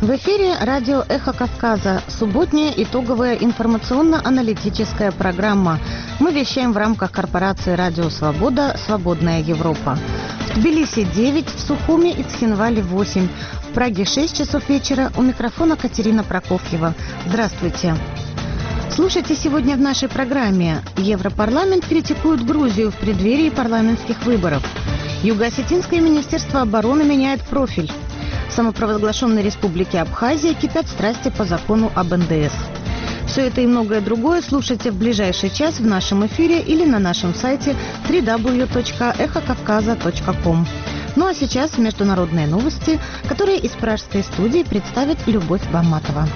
В эфире радио «Эхо Кавказа», субботняя итоговая информационно-аналитическая программа. Мы вещаем в рамках корпорации «Радио Свобода. Свободная Европа». В Тбилиси 9, в Сухуми и Цхинвале 8, в Праге 6 часов вечера. У микрофона Катерина Прокофьева. Здравствуйте. Слушайте сегодня в нашей программе. Европарламент критикует Грузию в преддверии парламентских выборов. Юго-Осетинское министерство обороны меняет профиль. В самопровозглашенной республике Абхазия кипят страсти по закону об НДС. Все это и многое другое слушайте в ближайший час в нашем эфире или на нашем сайте www.эхокавказа.ком. Ну а сейчас международные новости, которые из пражской студии представит Любовь Баматова.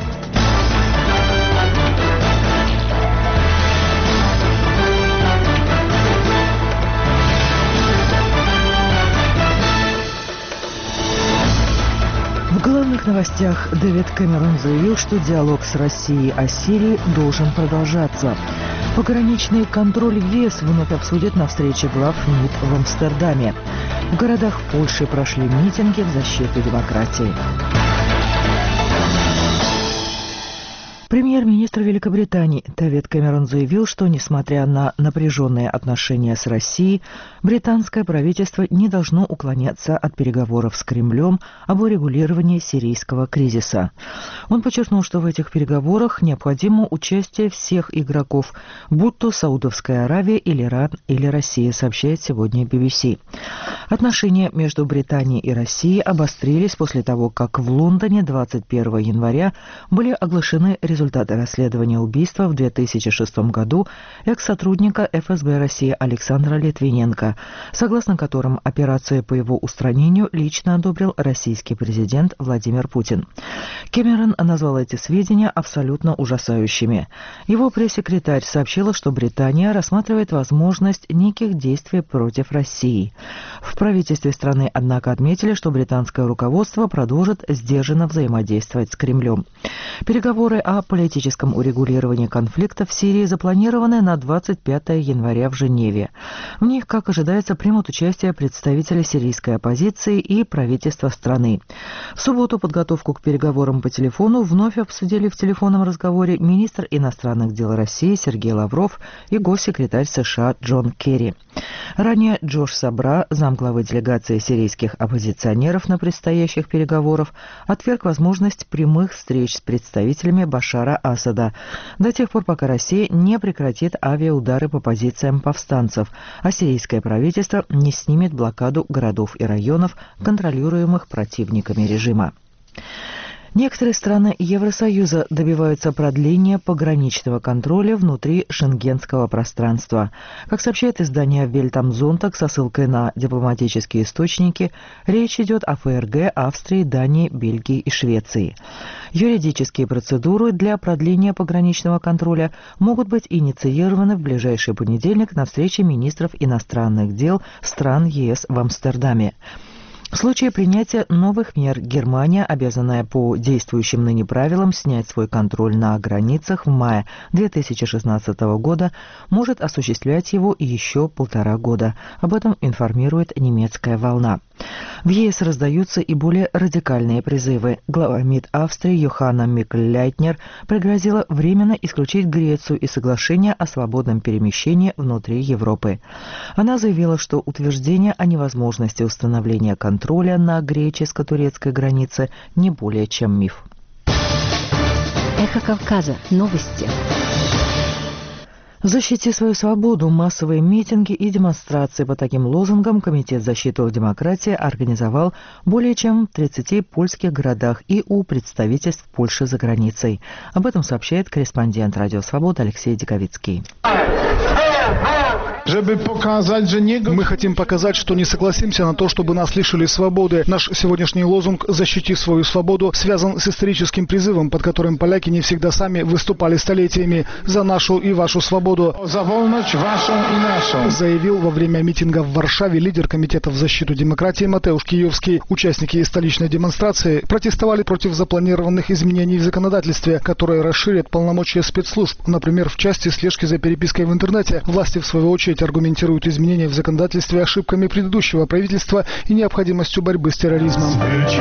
В главных новостях Дэвид Кэмерон заявил, что диалог с Россией о Сирии должен продолжаться. Пограничный контроль в ЕС вновь обсудят на встрече глав МИД в Амстердаме. В городах Польши прошли митинги в защиту демократии. Премьер-министр Великобритании Дэвид Кэмерон заявил, что, несмотря на напряженные отношения с Россией, британское правительство не должно уклоняться от переговоров с Кремлем об урегулировании сирийского кризиса. Он подчеркнул, что в этих переговорах необходимо участие всех игроков, будь то Саудовская Аравия или Иран или Россия, сообщает сегодня BBC. Отношения между Британией и Россией обострились после того, как в Лондоне 21 января были оглашены результаты расследования убийства в 2006 году экс-сотрудника ФСБ России Александра Литвиненко, согласно которым операцию по его устранению лично одобрил российский президент Владимир Путин. Кэмерон назвал эти сведения абсолютно ужасающими. Его пресс-секретарь сообщила, что Британия рассматривает возможность неких действий против России. В правительстве страны, однако, отметили, что британское руководство продолжит сдержанно взаимодействовать с Кремлем. Переговоры о политическом урегулировании конфликта в Сирии запланированы на 25 января в Женеве. В них, как ожидается, примут участие представители сирийской оппозиции и правительства страны. В субботу подготовку к переговорам по телефону вновь обсудили в телефонном разговоре министр иностранных дел России Сергей Лавров и госсекретарь США Джон Керри. Ранее Джош Сабра, замглавы делегации сирийских оппозиционеров на предстоящих переговорах, отверг возможность прямых встреч с представителями Башара Асада до тех пор, пока Россия не прекратит авиаудары по позициям повстанцев, а сирийское правительство не снимет блокаду городов и районов, контролируемых противниками режима. Некоторые страны Евросоюза добиваются продления пограничного контроля внутри шенгенского пространства. Как сообщает издание Welt am Sonntag со ссылкой на дипломатические источники, речь идет о ФРГ, Австрии, Дании, Бельгии и Швеции. Юридические процедуры для продления пограничного контроля могут быть инициированы в ближайший понедельник на встрече министров иностранных дел стран ЕС в Амстердаме. В случае принятия новых мер Германия, обязанная по действующим ныне правилам снять свой контроль на границах в мае 2016 года, может осуществлять его еще 1,5 года. Об этом информирует немецкая «Волна». В ЕС раздаются и более радикальные призывы. Глава МИД Австрии Йоханна Микл-Лейтнер пригрозила временно исключить Грецию из соглашения о свободном перемещении внутри Европы. Она заявила, что утверждение о невозможности установления контроля на греческо-турецкой границе не более чем миф. Эхо Кавказа. Новости. «Защити свою свободу» массовые митинги и демонстрации по таким лозунгам Комитет защиты демократии организовал более чем в 30 польских городах и у представительств Польши за границей. Об этом сообщает корреспондент «Радио Свобода» Алексей Диковицкий. Мы хотим показать, что не согласимся на то, чтобы нас лишили свободы. Наш сегодняшний лозунг «Защити свою свободу» связан с историческим призывом, под которым поляки не всегда сами выступали столетиями за нашу и вашу свободу. За вольность вашу и нашу, заявил во время митинга в Варшаве лидер Комитета в защиту демократии Матеуш Киевский. Участники столичной демонстрации протестовали против запланированных изменений в законодательстве, которые расширят полномочия спецслужб. Например, в части слежки за перепиской в интернете. Власти, в свою очередь, ведь аргументируют изменения в законодательстве ошибками предыдущего правительства и необходимостью борьбы с терроризмом.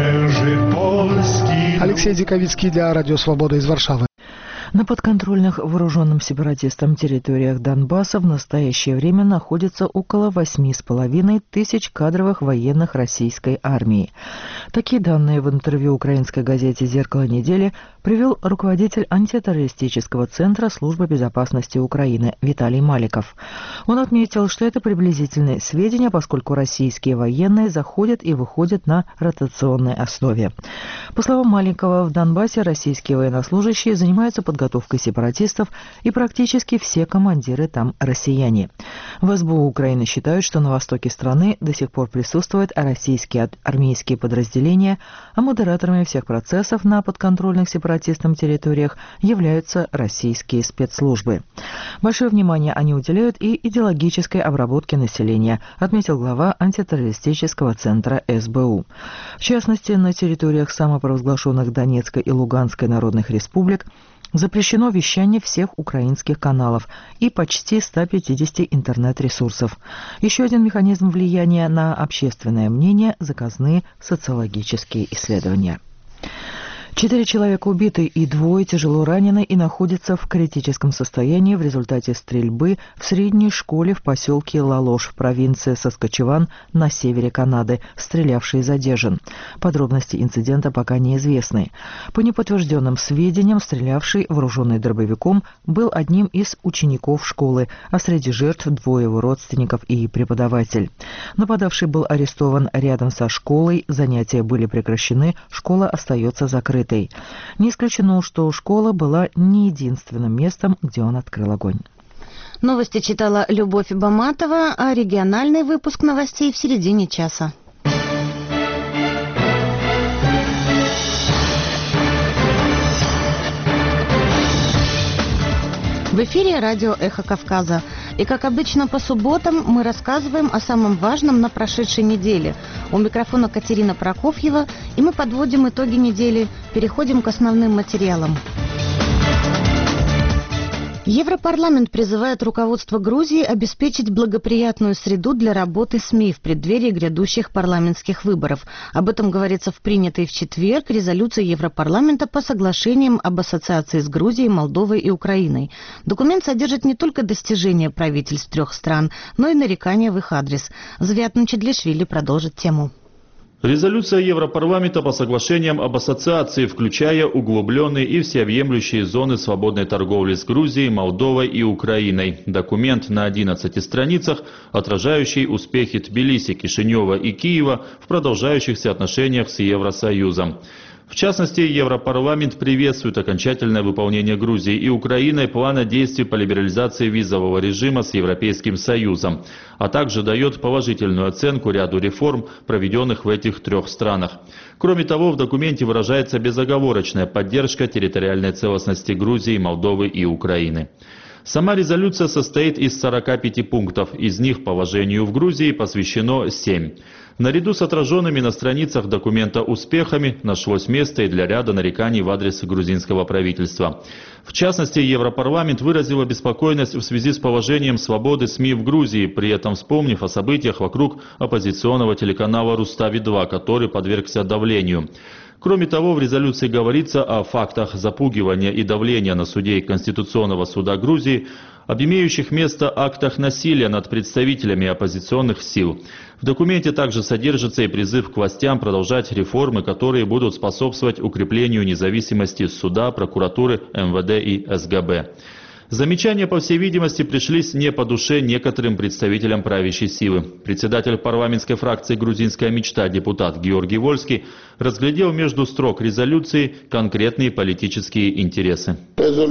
Алексей Диковицкий для Радио Свобода из Варшавы. На подконтрольных вооруженным сепаратистам территориях Донбасса в настоящее время находится около 8,5 тысяч кадровых военных российской армии. Такие данные в интервью украинской газете «Зеркало недели» привел руководитель антитеррористического центра Службы безопасности Украины Виталий Маликов. Он отметил, что это приблизительные сведения, поскольку российские военные заходят и выходят на ротационной основе. По словам Маликова, в Донбассе российские военнослужащие занимаются подготовкой сепаратистов, и практически все командиры там россияне. В СБУ Украины считают, что на востоке страны до сих пор присутствуют российские армейские подразделения, а модераторами всех процессов на подконтрольных сепаратистам территориях являются российские спецслужбы. Большое внимание они уделяют и идеологической обработке населения, отметил глава антитеррористического центра СБУ. В частности, на территориях самопровозглашенных Донецкой и Луганской народных республик запрещено вещание всех украинских каналов и почти 150 интернет-ресурсов. Еще один механизм влияния на общественное мнение – заказные социологические исследования. 4 человека убиты и 2 тяжело ранены и находятся в критическом состоянии в результате стрельбы в средней школе в поселке Лалош в провинции Саскачеван на севере Канады. Стрелявший задержан. Подробности инцидента пока неизвестны. По неподтвержденным сведениям, стрелявший, вооруженный дробовиком, был одним из учеников школы, а среди жертв 2 его родственников и преподаватель. Нападавший был арестован рядом со школой, занятия были прекращены, школа остается закрытой. Не исключено, что школа была не единственным местом, где он открыл огонь. Новости читала Любовь Баматова, а региональный выпуск новостей в середине часа. В эфире радио «Эхо Кавказа». И, как обычно, по субботам мы рассказываем о самом важном на прошедшей неделе. У микрофона Катерина Прокофьева, и мы подводим итоги недели, переходим к основным материалам. Европарламент призывает руководство Грузии обеспечить благоприятную среду для работы СМИ в преддверии грядущих парламентских выборов. Об этом говорится в принятой в четверг резолюции Европарламента по соглашениям об ассоциации с Грузией, Молдовой и Украиной. Документ содержит не только достижения правительств 3 стран, но и нарекания в их адрес. Звят Мчедлишвили продолжит тему. Резолюция Европарламента по соглашениям об ассоциации, включая углубленные и всеобъемлющие зоны свободной торговли с Грузией, Молдовой и Украиной. Документ на 11 страницах, отражающий успехи Тбилиси, Кишинева и Киева в продолжающихся отношениях с Евросоюзом. В частности, Европарламент приветствует окончательное выполнение Грузии и Украиной плана действий по либерализации визового режима с Европейским Союзом, а также дает положительную оценку ряду реформ, проведенных в этих 3 странах. Кроме того, в документе выражается безоговорочная поддержка территориальной целостности Грузии, Молдовы и Украины. Сама резолюция состоит из 45 пунктов, из них положению в Грузии посвящено 7. Наряду с отраженными на страницах документа успехами нашлось место и для ряда нареканий в адрес грузинского правительства. В частности, Европарламент выразил обеспокоенность в связи с положением свободы СМИ в Грузии, при этом вспомнив о событиях вокруг оппозиционного телеканала «Рустави-2», который подвергся давлению. Кроме того, в резолюции говорится о фактах запугивания и давления на судей Конституционного суда Грузии, об имеющих место актах насилия над представителями оппозиционных сил. В документе также содержится и призыв к властям продолжать реформы, которые будут способствовать укреплению независимости суда, прокуратуры, МВД и СГБ. Замечания, по всей видимости, пришлись не по душе некоторым представителям правящей силы. Председатель парламентской фракции «Грузинская мечта» депутат Георгий Вольский разглядел между строк резолюции конкретные политические интересы.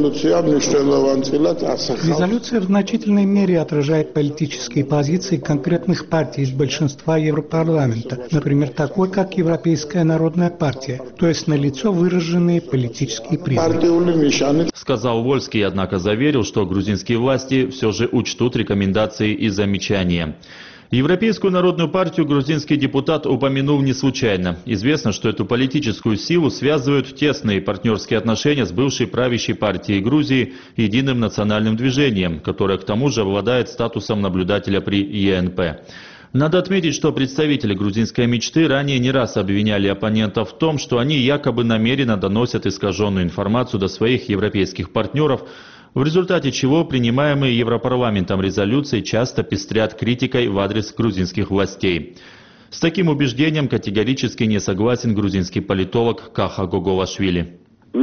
Резолюция в значительной мере отражает политические позиции конкретных партий из большинства Европарламента, например, такой, как Европейская народная партия, то есть налицо выраженные политические признаки. Сказал Вольский, однако заверил, что грузинские власти все же учтут рекомендации и замечания. Европейскую народную партию грузинский депутат упомянул не случайно. Известно, что эту политическую силу связывают тесные партнерские отношения с бывшей правящей партией Грузии Единым национальным движением, которое к тому же обладает статусом наблюдателя при ЕНП. Надо отметить, что представители грузинской мечты ранее не раз обвиняли оппонентов в том, что они якобы намеренно доносят искаженную информацию до своих европейских партнеров, в результате чего принимаемые Европарламентом резолюции часто пестрят критикой в адрес грузинских властей. С таким убеждением категорически не согласен грузинский политолог Каха Гоголашвили.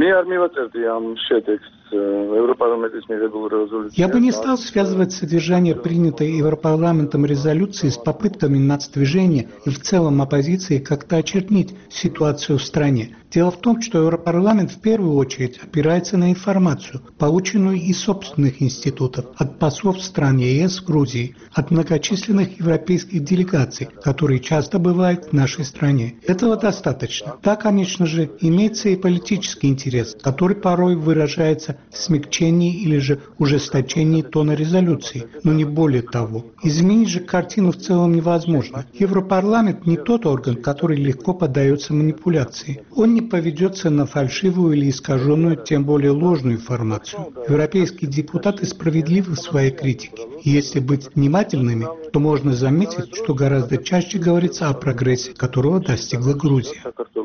Я бы не стал связывать содержание принятой Европарламентом резолюции с попытками нацдвижения и в целом оппозиции как-то очернить ситуацию в стране. Дело в том, что Европарламент в первую очередь опирается на информацию, полученную из собственных институтов, от послов стран ЕС в Грузии, от многочисленных европейских делегаций, которые часто бывают в нашей стране. Этого достаточно. Да, конечно же, имеется и политический интерес, который порой выражается в смягчении или же ужесточении тона резолюции, но не более того. Изменить же картину в целом невозможно. Европарламент не тот орган, который легко поддается манипуляции. Он не поведется на фальшивую или искаженную, тем более ложную информацию. Европейские депутаты справедливы в своей критике. И если быть внимательными, то можно заметить, что гораздо чаще говорится о прогрессе, которого достигла Грузия.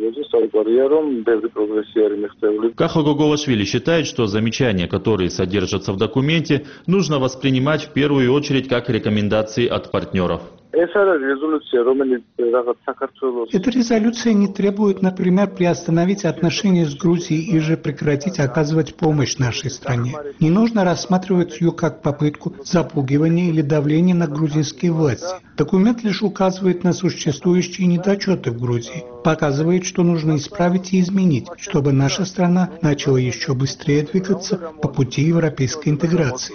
Каха Гоголашвили считает, что замечания, которые содержатся в документе, нужно воспринимать в первую очередь как рекомендации от партнеров. Эта резолюция не требует, например, приостановить отношения с Грузией и же прекратить оказывать помощь нашей стране. Не нужно рассматривать ее как попытку запугивания или давления на грузинские власти. Документ лишь указывает на существующие недочеты в Грузии, показывает, что нужно исправить и изменить, чтобы наша страна начала еще быстрее двигаться по пути европейской интеграции.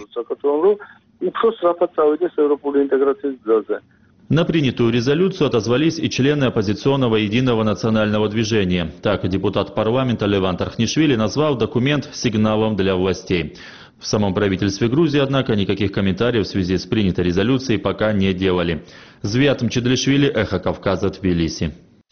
На принятую резолюцию отозвались и члены оппозиционного Единого национального движения. Так, депутат парламента Леван Тархнишвили назвал документ сигналом для властей. В самом правительстве Грузии, однако, никаких комментариев в связи с принятой резолюцией пока не делали. Звят Мчедлишвили, Эхо Кавказа, Тбилиси.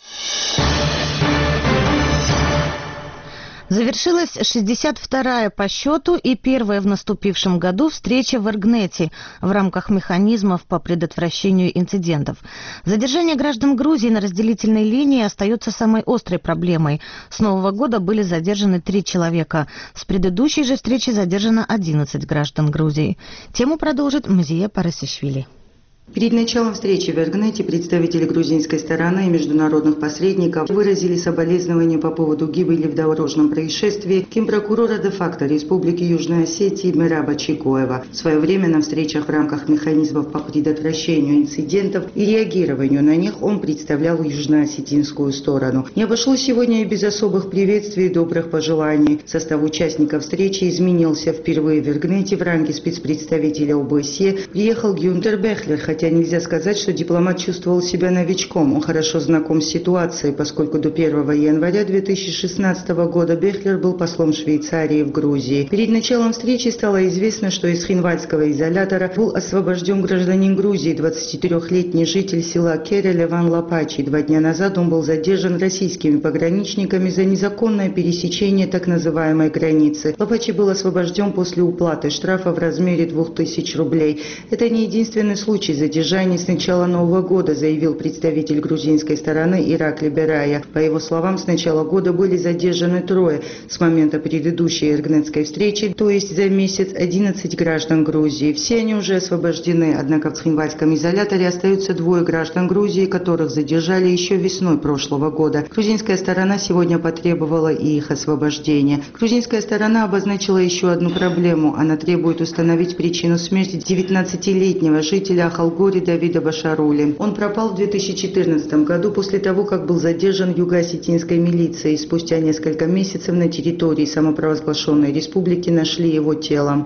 Завершилась 62-я по счету и первая в наступившем году встреча в Эргнете в рамках механизмов по предотвращению инцидентов. Задержание граждан Грузии на разделительной линии остается самой острой проблемой. С Нового года были задержаны 3 человека. С предыдущей же встречи задержано 11 граждан Грузии. Тему продолжит Мзия Парасишвили. Перед началом встречи в Эргнете представители грузинской стороны и международных посредников выразили соболезнования по поводу гибели в дорожном происшествии генпрокурора де-факто Республики Южной Осетии Мераба Чикоева. В свое время на встречах в рамках механизмов по предотвращению инцидентов и реагированию на них он представлял южноосетинскую сторону. Не обошлось сегодня и без особых приветствий и добрых пожеланий. Состав участников встречи изменился. Впервые в Эргнете в ранге спецпредставителя ОБСЕ приехал Гюнтер Бехлер, хотя нельзя сказать, что дипломат чувствовал себя новичком. Он хорошо знаком с ситуацией, поскольку до 1 января 2016 года Бехлер был послом Швейцарии в Грузии. Перед началом встречи стало известно, что из Хинвальского изолятора был освобожден гражданин Грузии, 23-летний житель села Кере Леван Лапачи. 2 дня назад он был задержан российскими пограничниками за незаконное пересечение так называемой границы. Лапачи был освобожден после уплаты штрафа в размере 2000 рублей. Это не единственный случай задержаний с начала Нового года, заявил представитель грузинской стороны Иракли Берая. По его словам, с начала года были задержаны 3 с момента предыдущей эргнетской встречи, то есть за месяц 11 граждан Грузии. Все они уже освобождены, однако в Цхинвальском изоляторе остаются 2 граждан Грузии, которых задержали еще весной прошлого года. Грузинская сторона сегодня потребовала и их освобождения. Грузинская сторона обозначила еще одну проблему. Она требует установить причину смерти 19-летнего жителя Ахалгори Давида Башарули. Он пропал в 2014 году после того, как был задержан юго-осетинской милицией. Спустя несколько месяцев на территории самопровозглашенной республики нашли его тело.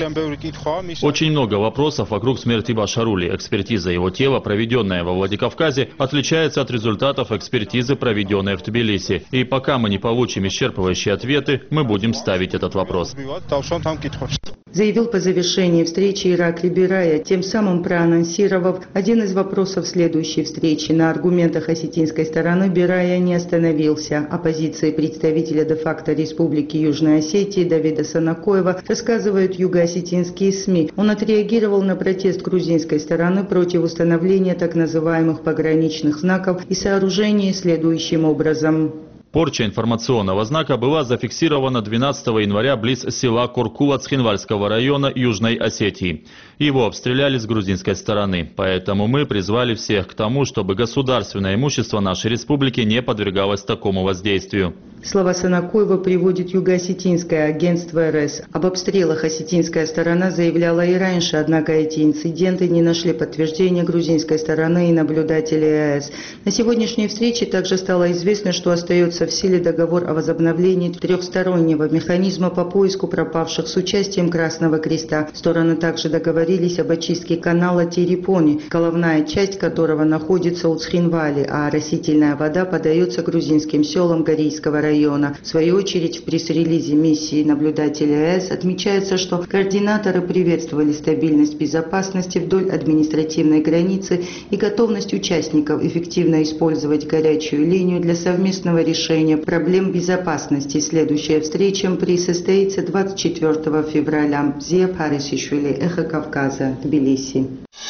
Очень много вопросов вокруг смерти Башарули. Экспертиза его тела, проведенная во Владикавказе, отличается от результатов экспертизы, проведенной в Тбилиси. И пока мы не получим исчерпывающие ответы, мы будем ставить этот вопрос. заявил по завершении встречи Иракли Берая, тем самым проанонсировав один из вопросов следующей встречи. На аргументах осетинской стороны Берая не остановился. О позиции представителя де-факто Республики Южной Осетии Давида Санакоева рассказывают юго-осетинские СМИ. Он отреагировал на протест грузинской стороны против установления так называемых пограничных знаков и сооружений следующим образом. Порча информационного знака была зафиксирована 12 января близ села Коркула Цхинвальского района Южной Осетии. Его обстреляли с грузинской стороны. Поэтому мы призвали всех к тому, чтобы государственное имущество нашей республики не подвергалось такому воздействию. Слова Санакоева приводит юго-осетинское агентство РС. Об обстрелах осетинская сторона заявляла и раньше, однако эти инциденты не нашли подтверждения грузинской стороны и наблюдателей АЭС. На сегодняшней встрече также стало известно, что остается в силе договор о возобновлении трехстороннего механизма по поиску пропавших с участием Красного Креста. Стороны также договорились об очистке канала Терепони, головная часть которого находится у Цхинвали, а растительная вода подается грузинским селам Горийского района. В свою очередь, в пресс-релизе миссии наблюдателей АЭС отмечается, что координаторы приветствовали стабильность безопасности вдоль административной границы и готовность участников эффективно использовать горячую линию для совместного решения проблем безопасности. Следующая встреча состоится 24 февраля. Зия Парисишвили, Эхо Кавказа, Тбилиси.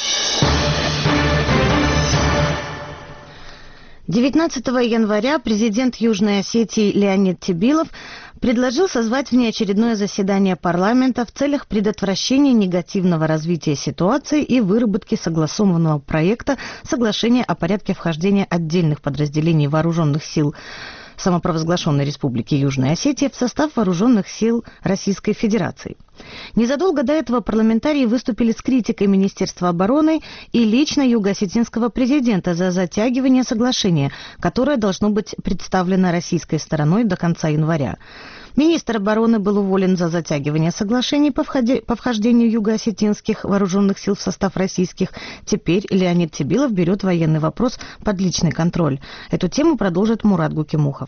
19 января президент Южной Осетии Леонид Тебилов предложил созвать внеочередное заседание парламента в целях предотвращения негативного развития ситуации и выработки согласованного проекта соглашения о порядке вхождения отдельных подразделений вооруженных сил самопровозглашенной Республики Южная Осетия в состав вооруженных сил Российской Федерации. Незадолго до этого парламентарии выступили с критикой Министерства обороны и лично юго-осетинского президента за затягивание соглашения, которое должно быть представлено российской стороной до конца января. Министр обороны был уволен за затягивание соглашений по вхождению юго-осетинских вооруженных сил в состав российских. Теперь Леонид Тебилов берет военный вопрос под личный контроль. Эту тему продолжит Мурат Гукимухов.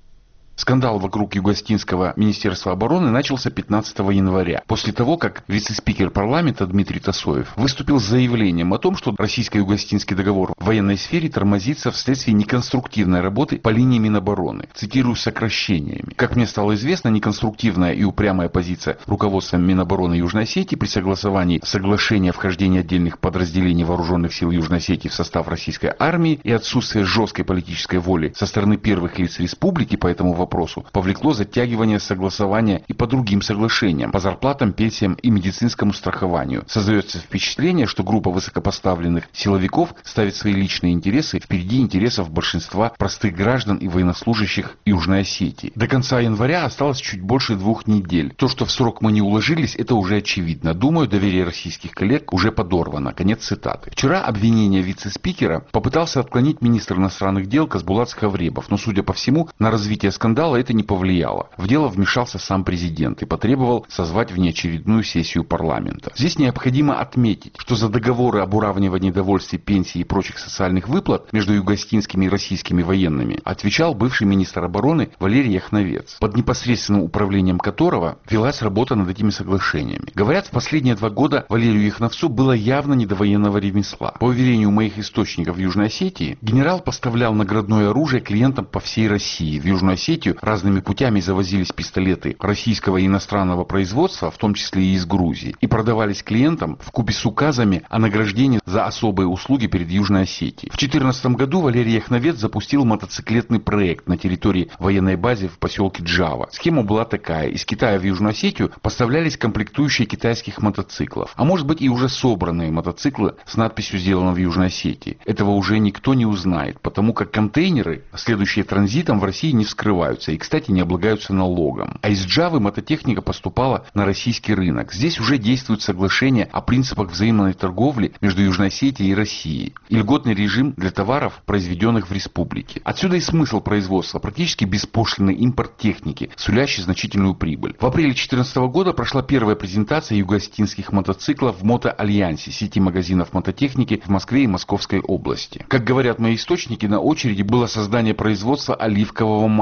Скандал вокруг Юго-Осетинского министерства обороны начался 15 января, после того, как вице-спикер парламента Дмитрий Тасоев выступил с заявлением о том, что российско-юго-осетинский договор в военной сфере тормозится вследствие неконструктивной работы по линии Минобороны, цитирую, сокращениями. Как мне стало известно, неконструктивная и упрямая позиция руководства Минобороны Южной Осетии при согласовании соглашения о вхождении отдельных подразделений вооруженных сил Южной Осетии в состав российской армии и отсутствие жесткой политической воли со стороны первых лиц республики по этому вопросу повлекло затягивание согласования и по другим соглашениям, по зарплатам, пенсиям и медицинскому страхованию. Создается впечатление, что группа высокопоставленных силовиков ставит свои личные интересы впереди интересов большинства простых граждан и военнослужащих Южной Осетии. До конца января осталось чуть больше 2 недель. То, что в срок мы не уложились, это уже очевидно. Думаю, доверие российских коллег уже подорвано. Конец цитаты. Вчера обвинение вице-спикера попытался отклонить министр иностранных дел Казбулат Схавребов, но, судя по всему, на развитие скандала это не повлияло. В дело вмешался сам президент и потребовал созвать внеочередную сессию парламента. Здесь необходимо отметить, что за договоры об уравнивании довольствий, пенсий и прочих социальных выплат между юго-осетинскими и российскими военными отвечал бывший министр обороны Валерий Яхновец, под непосредственным управлением которого велась работа над этими соглашениями. Говорят, в последние 2 года Валерию Яхновцу было явно не до военного ремесла. По уверению моих источников в Южной Осетии, генерал поставлял наградное оружие клиентам по всей России. В Южную Осетию разными путями завозились пистолеты российского и иностранного производства, в том числе и из Грузии, и продавались клиентам вкупе с указами о награждении за особые услуги перед Южной Осетией. В 2014 году Валерий Яхновец запустил мотоциклетный проект на территории военной базы в поселке Джава. Схема была такая: из Китая в Южную Осетию поставлялись комплектующие китайских мотоциклов, а может быть и уже собранные мотоциклы с надписью «Сделано в Южной Осетии». Этого уже никто не узнает, потому как контейнеры, следующие транзитом, в России не вскрываются и, кстати, не облагаются налогом. А из Джавы мототехника поступала на российский рынок. Здесь уже действует соглашение о принципах взаимной торговли между Южной Осетией и Россией и льготный режим для товаров, произведенных в республике. Отсюда и смысл производства: практически беспошлинный импорт техники, сулящий значительную прибыль. В апреле 2014 года прошла первая презентация юго-осетинских мотоциклов в Мотоальянсе, сети магазинов мототехники в Москве и Московской области. Как говорят мои источники, на очереди было создание производства оливкового масла.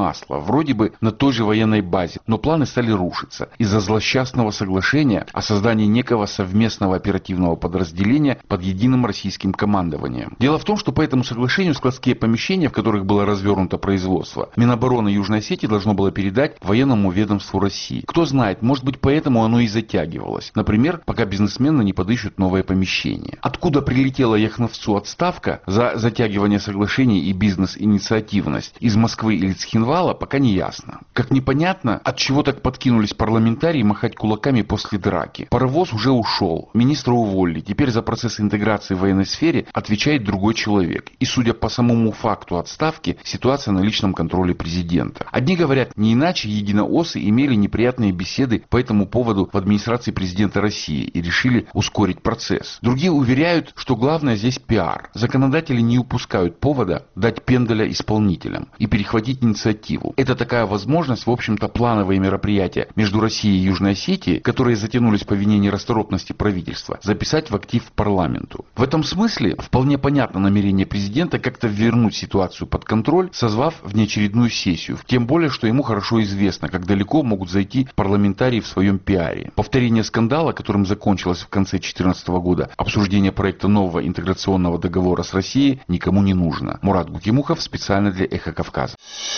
вроде бы на той же военной базе, но планы стали рушиться из-за злосчастного соглашения о создании некого совместного оперативного подразделения под единым российским командованием. Дело в том, что по этому соглашению складские помещения, в которых было развернуто производство, Минобороны Южной Осетии должно было передать военному ведомству России. Кто знает, может быть, поэтому оно и затягивалось. Например, пока бизнесмены не подыщут новое помещение. Откуда прилетела Яхновцу отставка за затягивание соглашений и бизнес-инициативность? Из Москвы или Цхинвала пока не ясно. Как непонятно, от чего так подкинулись парламентарии махать кулаками после драки. Паровоз уже ушел, министра уволили, теперь за процесс интеграции в военной сфере отвечает другой человек. И судя по самому факту отставки, ситуация на личном контроле президента. Одни говорят, не иначе единооссы имели неприятные беседы по этому поводу в администрации президента России и решили ускорить процесс. Другие уверяют, что главное здесь пиар. Законодатели не упускают повода дать пендаля исполнителям и перехватить инициативу. Это такая возможность, в общем-то, плановые мероприятия между Россией и Южной Осетией, которые затянулись по вине нерасторопности правительства, записать в актив парламенту. В этом смысле вполне понятно намерение президента как-то вернуть ситуацию под контроль, созвав внеочередную сессию. Тем более, что ему хорошо известно, как далеко могут зайти парламентарии в своем пиаре. Повторение скандала, которым закончилось в конце 2014 года обсуждение проекта нового интеграционного договора с Россией, никому не нужно. Мурат Гукимухов специально для «Эхо Кавказа».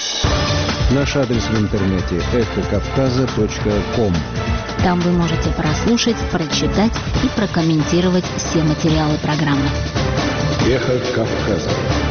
Наш адрес в интернете эхокавказа.ком. Там вы можете прослушать, прочитать и прокомментировать все материалы программы. Эхо Кавказа.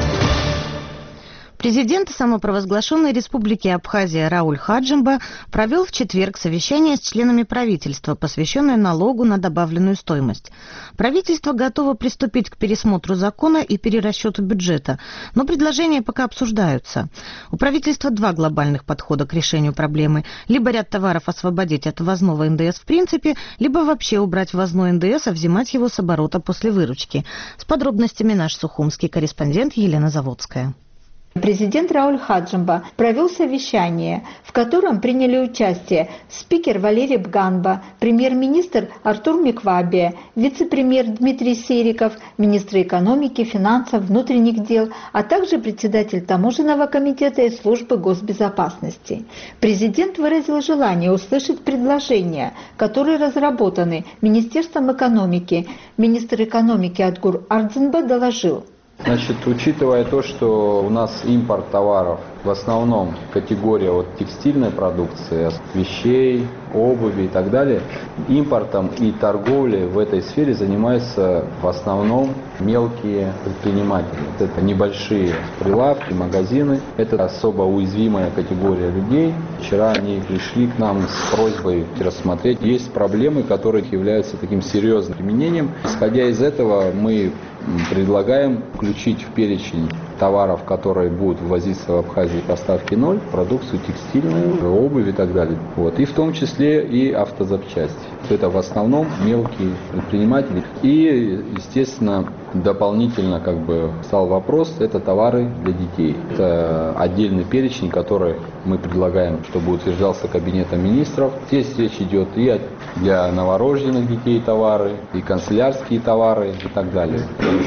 Президент самопровозглашенной республики Абхазия Рауль Хаджимба провел в четверг совещание с членами правительства, посвященное налогу на добавленную стоимость. Правительство готово приступить к пересмотру закона и перерасчету бюджета, но предложения пока обсуждаются. У правительства два глобальных подхода к решению проблемы. Либо ряд товаров освободить от ввозного НДС в принципе, либо вообще убрать ввозной НДС, а взимать его с оборота после выручки. С подробностями наш сухумский корреспондент Елена Заводская. Президент Рауль Хаджимба провел совещание, в котором приняли участие спикер Валерий Бганба, премьер-министр Артур Миквабия, вице-премьер Дмитрий Сериков, министры экономики, финансов, внутренних дел, а также председатель таможенного комитета и службы госбезопасности. Президент выразил желание услышать предложения, которые разработаны Министерством экономики. Министр экономики Адгур Ардзинба доложил. Значит, учитывая то, что у нас импорт товаров в основном категория текстильной продукции, вещей, обуви и так далее, импортом и торговлей в этой сфере занимаются в основном мелкие предприниматели. Это небольшие прилавки, магазины. Это особо уязвимая категория людей. Вчера они пришли к нам с просьбой рассмотреть. Есть проблемы, которые являются таким серьезным применением. Исходя из этого, мы предлагаем включить в перечень товаров, которые будут ввозиться в Абхазию по ставке 0, продукцию текстильную, обувь и так далее. И в том числе и автозапчасти. Это в основном мелкие предприниматели. И, естественно, дополнительно стал вопрос, это товары для детей. Это отдельный перечень, который мы предлагаем, чтобы утверждался Кабинетом министров. Здесь речь идет и для новорожденных детей товары, и канцелярские товары и так далее.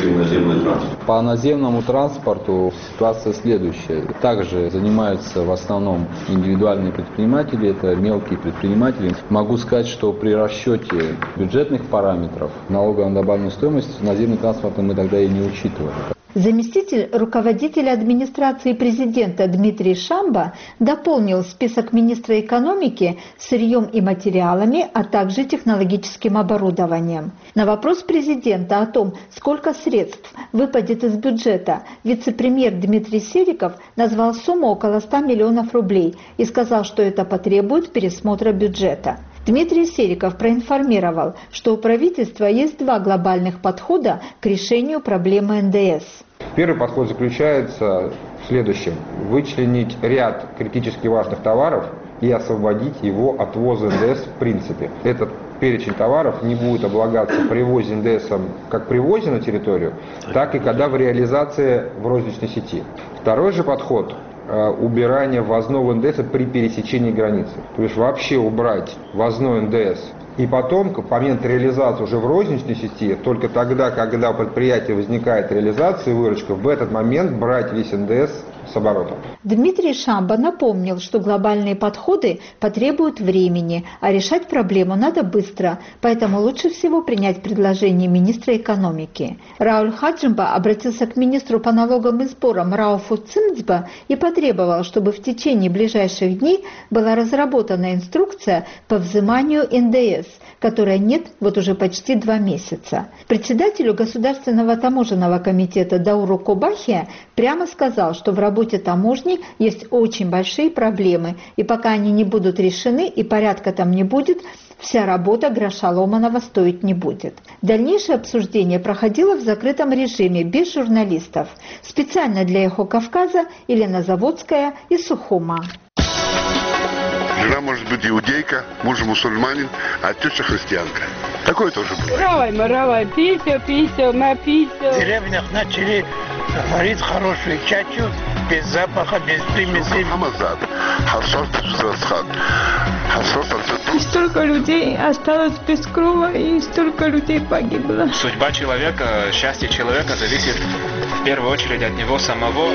По наземному транспорту ситуация следующая. Также занимаются в основном индивидуальные предприниматели, это мелкие предприниматели. Могу сказать, что при расчете бюджетных параметров налога на добавленную стоимость наземный транспорт мы тогда и не учитывали. Заместитель руководителя администрации президента Дмитрий Шамба дополнил список министра экономики сырьем и материалами, а также технологическим оборудованием. На вопрос президента о том, сколько средств выпадет из бюджета, вице-премьер Дмитрий Сериков назвал сумму около 100 миллионов рублей и сказал, что это потребует пересмотра бюджета. Дмитрий Сериков проинформировал, что у правительства есть два глобальных подхода к решению проблемы НДС. Первый подход заключается в следующем. Вычленить ряд критически важных товаров и освободить его от ввоза НДС в принципе. Этот перечень товаров не будет облагаться при ввозе НДСом как при ввозе на территорию, так и когда в реализации в розничной сети. Второй же подход – убирание ввозного НДС при пересечении границы. То есть вообще убрать ввозной НДС. И потом, по моменту реализации уже в розничной сети, только тогда, когда у предприятия возникает реализация и выручка, в этот момент брать весь НДС с оборотом. Дмитрий Шамба напомнил, что глобальные подходы потребуют времени, а решать проблему надо быстро, поэтому лучше всего принять предложение министра экономики. Рауль Хаджимба обратился к министру по налогам и сборам Рауфу Цимцба и потребовал, чтобы в течение ближайших дней была разработана инструкция по взиманию НДС, которой нет вот уже почти 2 месяца. Председателю Государственного таможенного комитета Дауру Кобахия прямо сказал, что в работе таможни есть очень большие проблемы, и пока они не будут решены и порядка там не будет, вся работа гроша ломаного стоить не будет. Дальнейшее обсуждение проходило в закрытом режиме, без журналистов. Специально для «Эхо Кавказа» Елена Заводская из Сухума. Жена может быть иудейка, муж мусульманин, а теща христианка. Такое тоже бывает. Равай, пися, напися. В деревнях начали варить хорошую чачу, без запаха, без примесей. И столько людей осталось без крова, и столько людей погибло. Судьба человека, счастье человека зависит в первую очередь от него самого.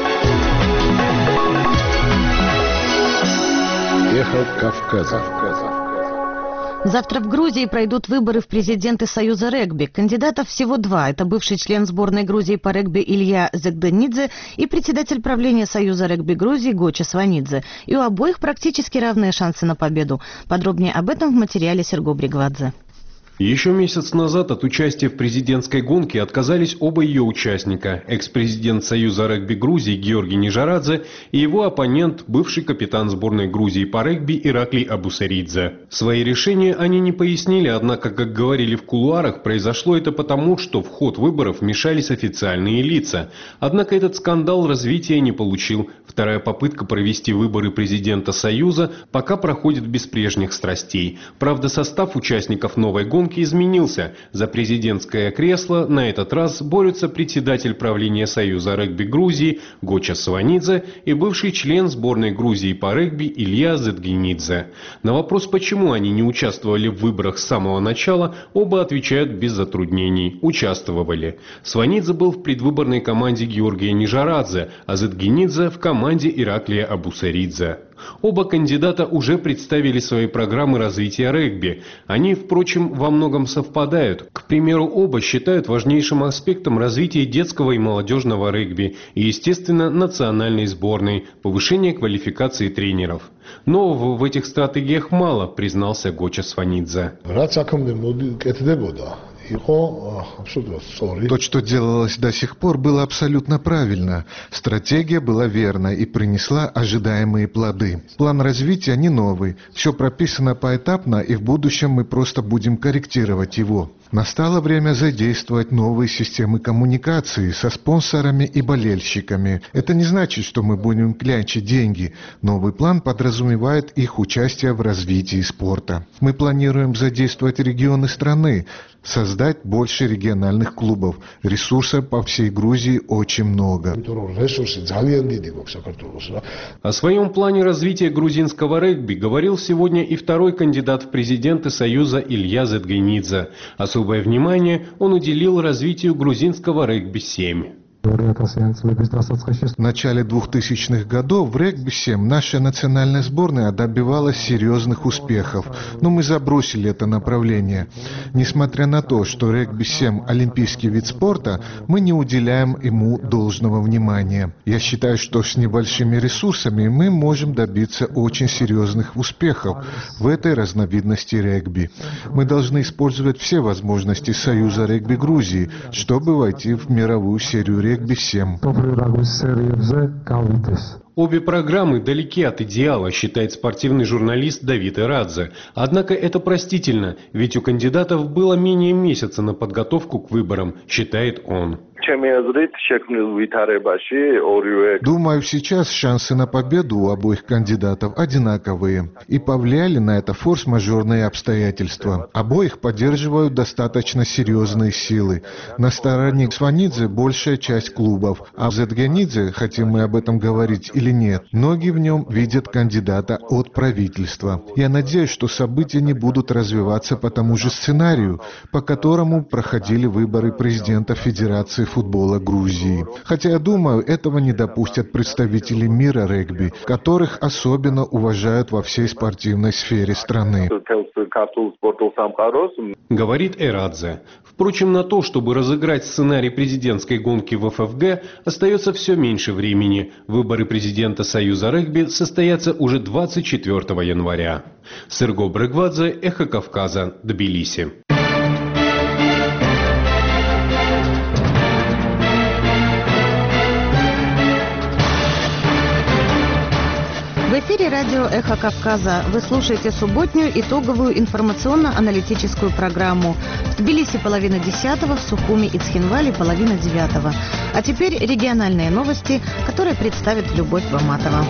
Эхо Кавказа. Завтра в Грузии пройдут выборы в президенты Союза регби. Кандидатов всего 2. Это бывший член сборной Грузии по регби Илья Зэгдэнидзе и председатель правления Союза регби Грузии Гоча Сванидзе. И у обоих практически равные шансы на победу. Подробнее об этом в материале Серго Бригвадзе. Еще месяц назад от участия в президентской гонке отказались оба ее участника – экс-президент Союза регби Грузии Георгий Нижарадзе и его оппонент, бывший капитан сборной Грузии по регби Ираклий Абусаридзе. Свои решения они не пояснили, однако, как говорили в кулуарах, произошло это потому, что в ход выборов вмешались официальные лица. Однако этот скандал развития не получил. Вторая попытка провести выборы президента Союза пока проходит без прежних страстей. Правда, состав участников новой гонки изменился. За президентское кресло на этот раз борются председатель правления Союза регби Грузии Гоча Сванидзе и бывший член сборной Грузии по регби Илья Зэгдэнидзе. На вопрос, почему они не участвовали в выборах с самого начала, оба отвечают без затруднений. Участвовали. Сванидзе был в предвыборной команде Георгия Нижарадзе, а Зэгдэнидзе в команде Ираклия Абусаридзе. Оба кандидата уже представили свои программы развития регби. Они, впрочем, во многом совпадают. К примеру, оба считают важнейшим аспектом развития детского и молодежного регби и, естественно, национальной сборной, повышение квалификации тренеров. Нового в этих стратегиях мало, признался Гоча Сванидзе. То, что делалось до сих пор, было абсолютно правильно. Стратегия была верна и принесла ожидаемые плоды. План развития не новый. Все прописано поэтапно, и в будущем мы просто будем корректировать его. Настало время задействовать новые системы коммуникации со спонсорами и болельщиками. Это не значит, что мы будем клянчить деньги. Новый план подразумевает их участие в развитии спорта. Мы планируем задействовать регионы страны, создать больше региональных клубов. Ресурсов по всей Грузии очень много. О своем плане развития грузинского регби говорил сегодня и второй кандидат в президенты Союза Илья Зэгдэнидзе. Особое внимание он уделил развитию грузинского регби-7. В начале 2000-х годов в регби-7 наша национальная сборная добивалась серьезных успехов, но мы забросили это направление. Несмотря на то, что регби-7 – олимпийский вид спорта, мы не уделяем ему должного внимания. Я считаю, что с небольшими ресурсами мы можем добиться очень серьезных успехов в этой разновидности регби. Мы должны использовать все возможности Союза регби Грузии, чтобы войти в мировую серию регби-7. Обе программы далеки от идеала, считает спортивный журналист Давид Эрадзе. Однако это простительно, ведь у кандидатов было менее месяца на подготовку к выборам, считает он. Думаю, сейчас шансы на победу у обоих кандидатов одинаковые. И повлияли на это форс-мажорные обстоятельства. Обоих поддерживают достаточно серьезные силы. На стороне Сванидзе большая часть клубов, а в Зэгдэнидзе, хотим мы об этом говорить или нет, многие в нем видят кандидата от правительства. Я надеюсь, что события не будут развиваться по тому же сценарию, по которому проходили выборы президента Федерации в футбола Грузии. Хотя, я думаю, этого не допустят представители мира регби, которых особенно уважают во всей спортивной сфере страны. Говорит Эрадзе. Впрочем, на то, чтобы разыграть сценарий президентской гонки в ФФГ, остается все меньше времени. Выборы президента Союза регби состоятся уже 24 января. Серго Брыгвадзе, Эхо Кавказа, Тбилиси. В эфире радио «Эхо Кавказа». Вы слушаете субботнюю итоговую информационно-аналитическую программу. В Тбилиси 9:30, в Сухуми и Цхинвале 8:30. А теперь региональные новости, которые представит Любовь Баматова.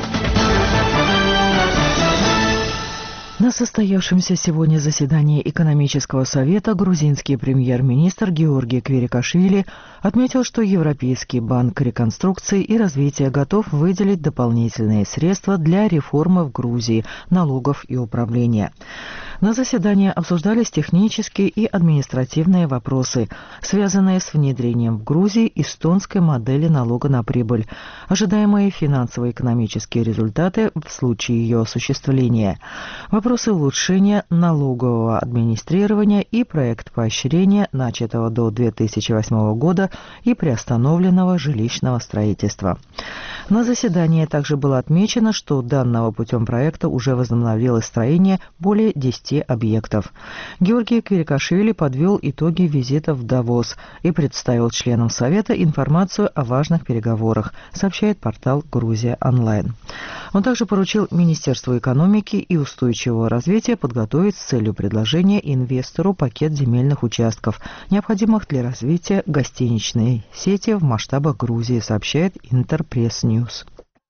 На состоявшемся сегодня заседании экономического совета грузинский премьер-министр Георгий Кверикашвили отметил, что Европейский банк реконструкции и развития готов выделить дополнительные средства для реформы в Грузии, налогов и управления. На заседании обсуждались технические и административные вопросы, связанные с внедрением в Грузии эстонской модели налога на прибыль, ожидаемые финансово-экономические результаты в случае ее осуществления, вопросы улучшения налогового администрирования и проект поощрения, начатого до 2008 года и приостановленного жилищного строительства. На заседании также было отмечено, что данного путем проекта уже возобновилось строение более 10 объектов. Георгий Кверикашвили подвел итоги визита в Давос и представил членам Совета информацию о важных переговорах, сообщает портал «Грузия онлайн». Он также поручил Министерству экономики и устойчивого развития подготовить с целью предложения инвестору пакет земельных участков, необходимых для развития гостиничной сети в масштабах Грузии, сообщает Интерпресс-Ньюс.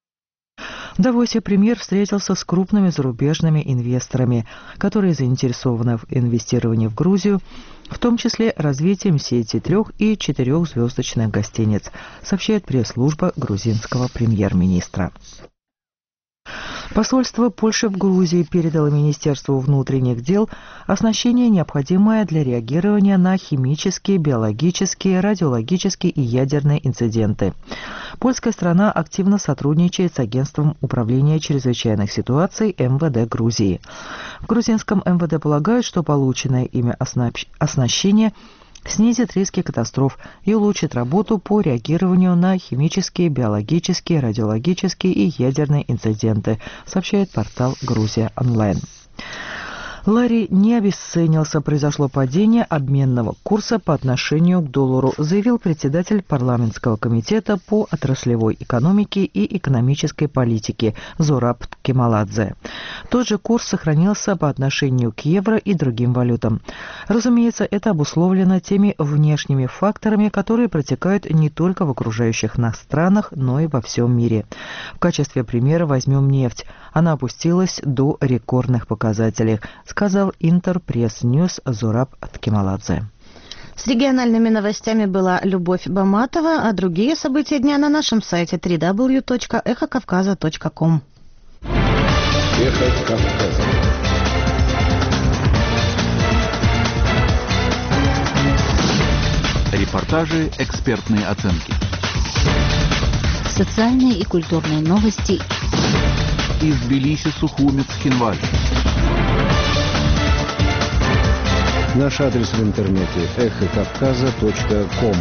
В Давосе премьер встретился с крупными зарубежными инвесторами, которые заинтересованы в инвестировании в Грузию, в том числе развитием сети 3- и 4-звездочных гостиниц, сообщает пресс-служба грузинского премьер-министра. Посольство Польши в Грузии передало Министерству внутренних дел оснащение, необходимое для реагирования на химические, биологические, радиологические и ядерные инциденты. Польская страна активно сотрудничает с Агентством управления чрезвычайных ситуаций МВД Грузии. В грузинском МВД полагают, что полученное ими оснащение снизит риски катастроф и улучшит работу по реагированию на химические, биологические, радиологические и ядерные инциденты, сообщает портал «Грузия онлайн». Лари не обесценился, произошло падение обменного курса по отношению к доллару, заявил председатель парламентского комитета по отраслевой экономике и экономической политике Зораб Кемаладзе. Тот же курс сохранился по отношению к евро и другим валютам. Разумеется, это обусловлено теми внешними факторами, которые протекают не только в окружающих нас странах, но и во всем мире. В качестве примера возьмем нефть. Она опустилась до рекордных показателей, сказал Интерпресс-Ньюс Зораб Кемаладзе. С региональными новостями была Любовь Баматова, а другие события дня на нашем сайте www.эхокавказа.ком. Эхо Кавказа. Репортажи, экспертные оценки. Социальные и культурные новости. Из Тбилиси, Сухуми, Цхинваль. Наш адрес в интернете эхокавказа.ком.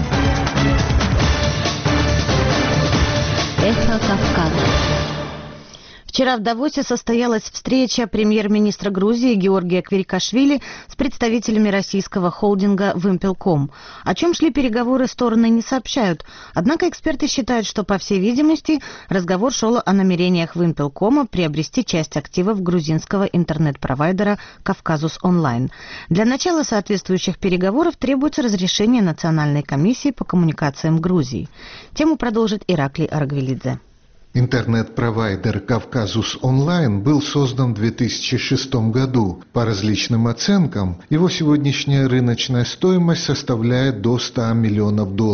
Эхо Кавказа. Вчера в Давосе состоялась встреча премьер-министра Грузии Георгия Кверикашвили с представителями российского холдинга «Вимпелком». О чем шли переговоры, стороны не сообщают. Однако эксперты считают, что, по всей видимости, разговор шел о намерениях «Вимпелкома» приобрести часть активов грузинского интернет-провайдера «Кавказус Онлайн». Для начала соответствующих переговоров требуется разрешение Национальной комиссии по коммуникациям Грузии. Тему продолжит Ираклий Аргвелидзе. Интернет-провайдер «Кавказус Онлайн» был создан в 2006 году. По различным оценкам, его сегодняшняя рыночная стоимость составляет до $100 миллионов.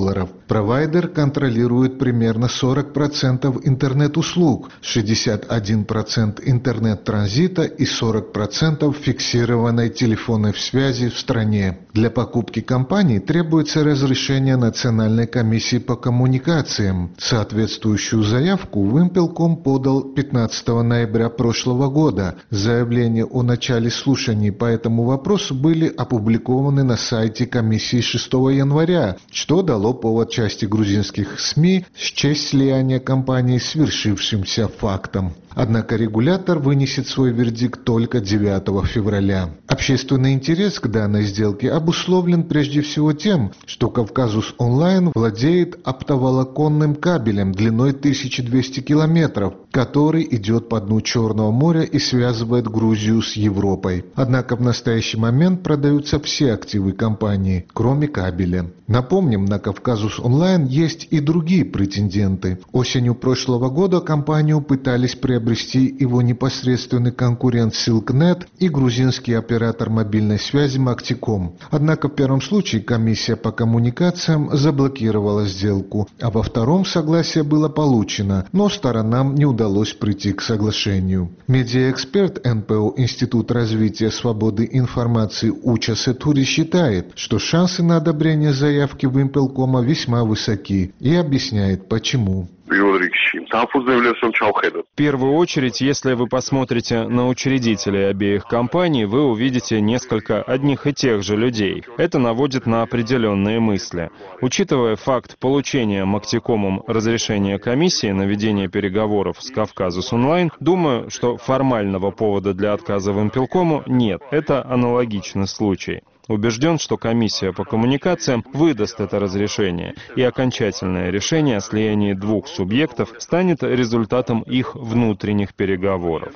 Провайдер контролирует примерно 40% интернет-услуг, 61% интернет-транзита и 40% фиксированной телефонной связи в стране. Для покупки компаний требуется разрешение Национальной комиссии по коммуникациям. Соответствующую заявку Вимпелком подал 15 ноября прошлого года. Заявления о начале слушаний по этому вопросу были опубликованы на сайте комиссии 6 января, что дало повод части грузинских СМИ счесть слияние компаний свершившимся фактом. Однако регулятор вынесет свой вердикт только 9 февраля. Общественный интерес к данной сделке обусловлен прежде всего тем, что Кавказус Онлайн владеет оптоволоконным кабелем длиной 1200 километров, который идет по дну Черного моря и связывает Грузию с Европой. Однако в настоящий момент продаются все активы компании, кроме кабеля. Напомним, на Кавказус Онлайн есть и другие претенденты. Осенью прошлого года компанию пытались приобрести его непосредственный конкурент Silknet и грузинский оператор мобильной связи Мактиком. Однако в первом случае комиссия по коммуникациям заблокировала сделку, а во втором согласие было получено, но сторонам не удалось прийти к соглашению. Медиаэксперт НПО Институт развития свободы информации Уча Сетури считает, что шансы на одобрение заявки Вимпелкома весьма высоки и объясняет почему. В первую очередь, если вы посмотрите на учредителей обеих компаний, вы увидите несколько одних и тех же людей. Это наводит на определенные мысли. Учитывая факт получения Мактикомом разрешения комиссии на ведение переговоров с Кавказус Онлайн, думаю, что формального повода для отказа Вимпелкому нет. Это аналогичный случай. Убежден, что комиссия по коммуникациям выдаст это разрешение, и окончательное решение о слиянии двух субъектов станет результатом их внутренних переговоров.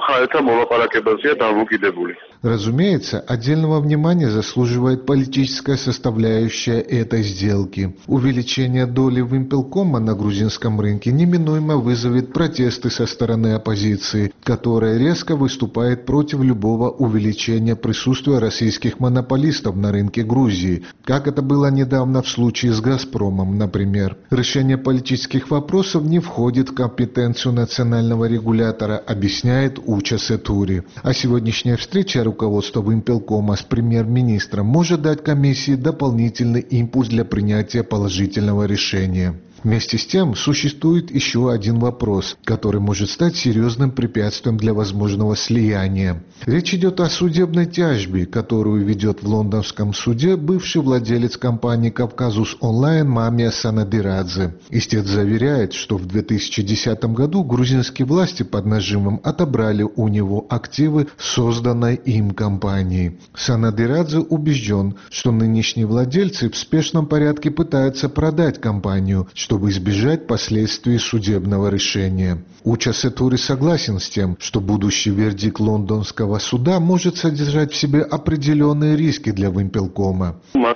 Разумеется, отдельного внимания заслуживает политическая составляющая этой сделки. Увеличение доли Вимпелкома на грузинском рынке неминуемо вызовет протесты со стороны оппозиции, которая резко выступает против любого увеличения присутствия российских монополистов на рынке Грузии, как это было недавно в случае с «Газпромом», например. Решение политических вопросов не входит в компетенцию национального регулятора, объясняет Уча Сетури. А сегодняшняя встреча руководства Вимпелкома с премьер-министром может дать комиссии дополнительный импульс для принятия положительного решения. Вместе с тем, существует еще один вопрос, который может стать серьезным препятствием для возможного слияния. Речь идет о судебной тяжбе, которую ведет в лондонском суде бывший владелец компании «Кавказус Онлайн» Мамия Санадирадзе. Истец заверяет, что в 2010 году грузинские власти под нажимом отобрали у него активы созданной им компании. Санадирадзе убежден, что нынешние владельцы в спешном порядке пытаются продать компанию, чтобы избежать последствий судебного решения. Уча Сетури согласен с тем, что будущий вердикт лондонского суда может содержать в себе определенные риски для Вимпелкома.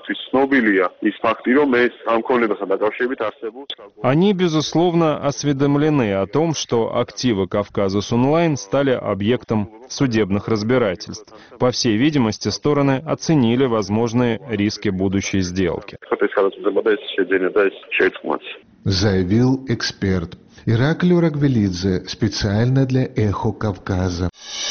Они, безусловно, осведомлены о том, что активы Кавказус Онлайн стали объектом судебных разбирательств. По всей видимости, стороны оценили возможные риски будущей сделки. Заявил эксперт. Ираклий Рагвелидзе, специально для «Эхо Кавказа».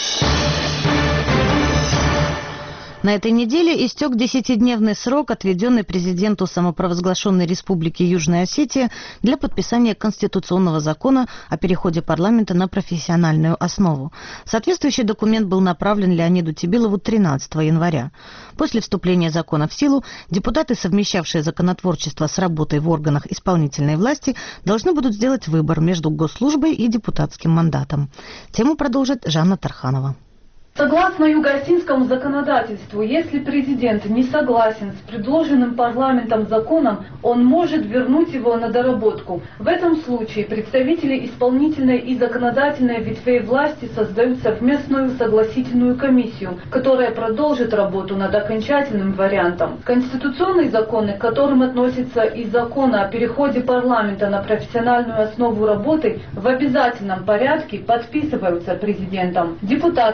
На этой неделе истек 10-дневный срок, отведенный президенту самопровозглашенной Республики Южная Осетия для подписания конституционного закона о переходе парламента на профессиональную основу. Соответствующий документ был направлен Леониду Тибилову 13 января. После вступления закона в силу депутаты, совмещавшие законотворчество с работой в органах исполнительной власти, должны будут сделать выбор между госслужбой и депутатским мандатом. Тему продолжит Жанна Тарханова. Согласно югоосетинскому законодательству, если президент не согласен с предложенным парламентом законом, он может вернуть его на доработку. В этом случае представители исполнительной и законодательной ветвей власти создают совместную согласительную комиссию, которая продолжит работу над окончательным вариантом. Конституционные законы, к которым относятся и закон о переходе парламента на профессиональную основу работы, в обязательном порядке подписываются президентом. Депутаты, совмещающие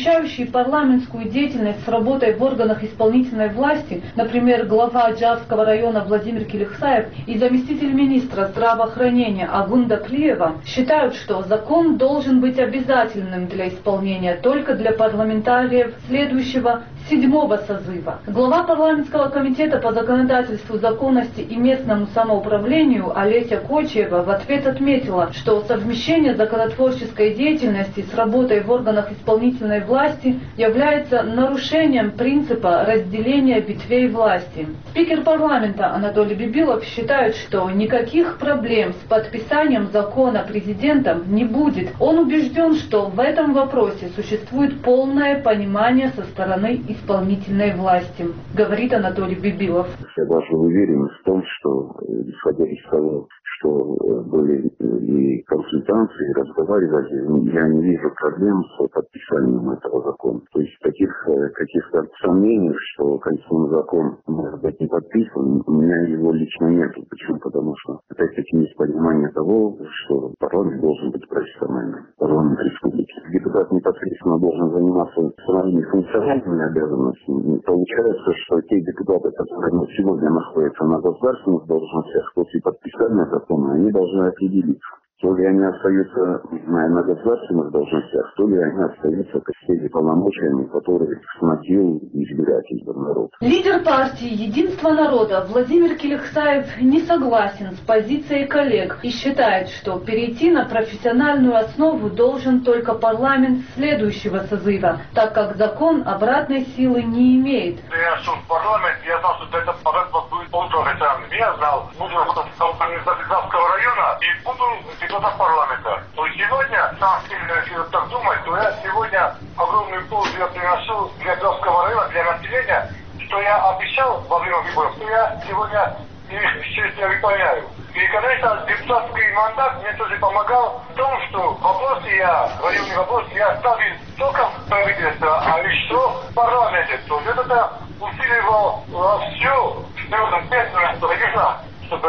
совмещающие парламентскую деятельность с работой в органах исполнительной власти, например, глава Аджарского района Владимир Килихсаев и заместитель министра здравоохранения Агунда Плиева, считают, что закон должен быть обязательным для исполнения только для парламентариев следующего 7-го созыва. Глава парламентского комитета по законодательству, законности и местному самоуправлению Олеся Кочева в ответ отметила, что совмещение законотворческой деятельности с работой в органах исполнительной власти является нарушением принципа разделения ветвей власти. Спикер парламента Анатолий Бибилов считает, что никаких проблем с подписанием закона президентом не будет. Он убежден, что в этом вопросе существует полное понимание со стороны исполнительной власти, говорит Анатолий Бибилов. Я даже уверен в том, что, исходя из того, что были и консультации, и разговаривали, я не вижу проблем с подписанием этого закона. То есть таких каких-то сомнений, что конституционный закон может быть не подписан, у меня его лично нет. Почему? Потому что опять-таки есть понимание того, что парламент должен быть профессиональным, парламент республики. Депутат непосредственно должен заниматься своими функциональными обязанностями. Получается, что те депутаты, которые сегодня находятся на государственных должностях, после подписания закона, они должны определиться, то ли они остаются на государственных должностях, то ли они остаются с теми полномочиями, которые сносил избиратель народ. Лидер партии «Единство народа» Владимир Килихсаев не согласен с позицией коллег и считает, что перейти на профессиональную основу должен только парламент следующего созыва, так как закон обратной силы не имеет. Я шел в парламент, я знал, что этот парламент будет полупрофессиональным. Я знал, буду работать в Казахстанского района и буду депутатом парламента. То сегодня, сам сильно, если так думать, то я сегодня огромную пользу я приношу для Казахстанского района, для населения, что я обещал во время выборов, что я сегодня честно выполняю. И, конечно, депутатский мандат мне тоже помогал в том, что вопросы районные вопросы я ставил только в правительство, а еще в парламенте. То есть это усиливал все, что конечно, чтобы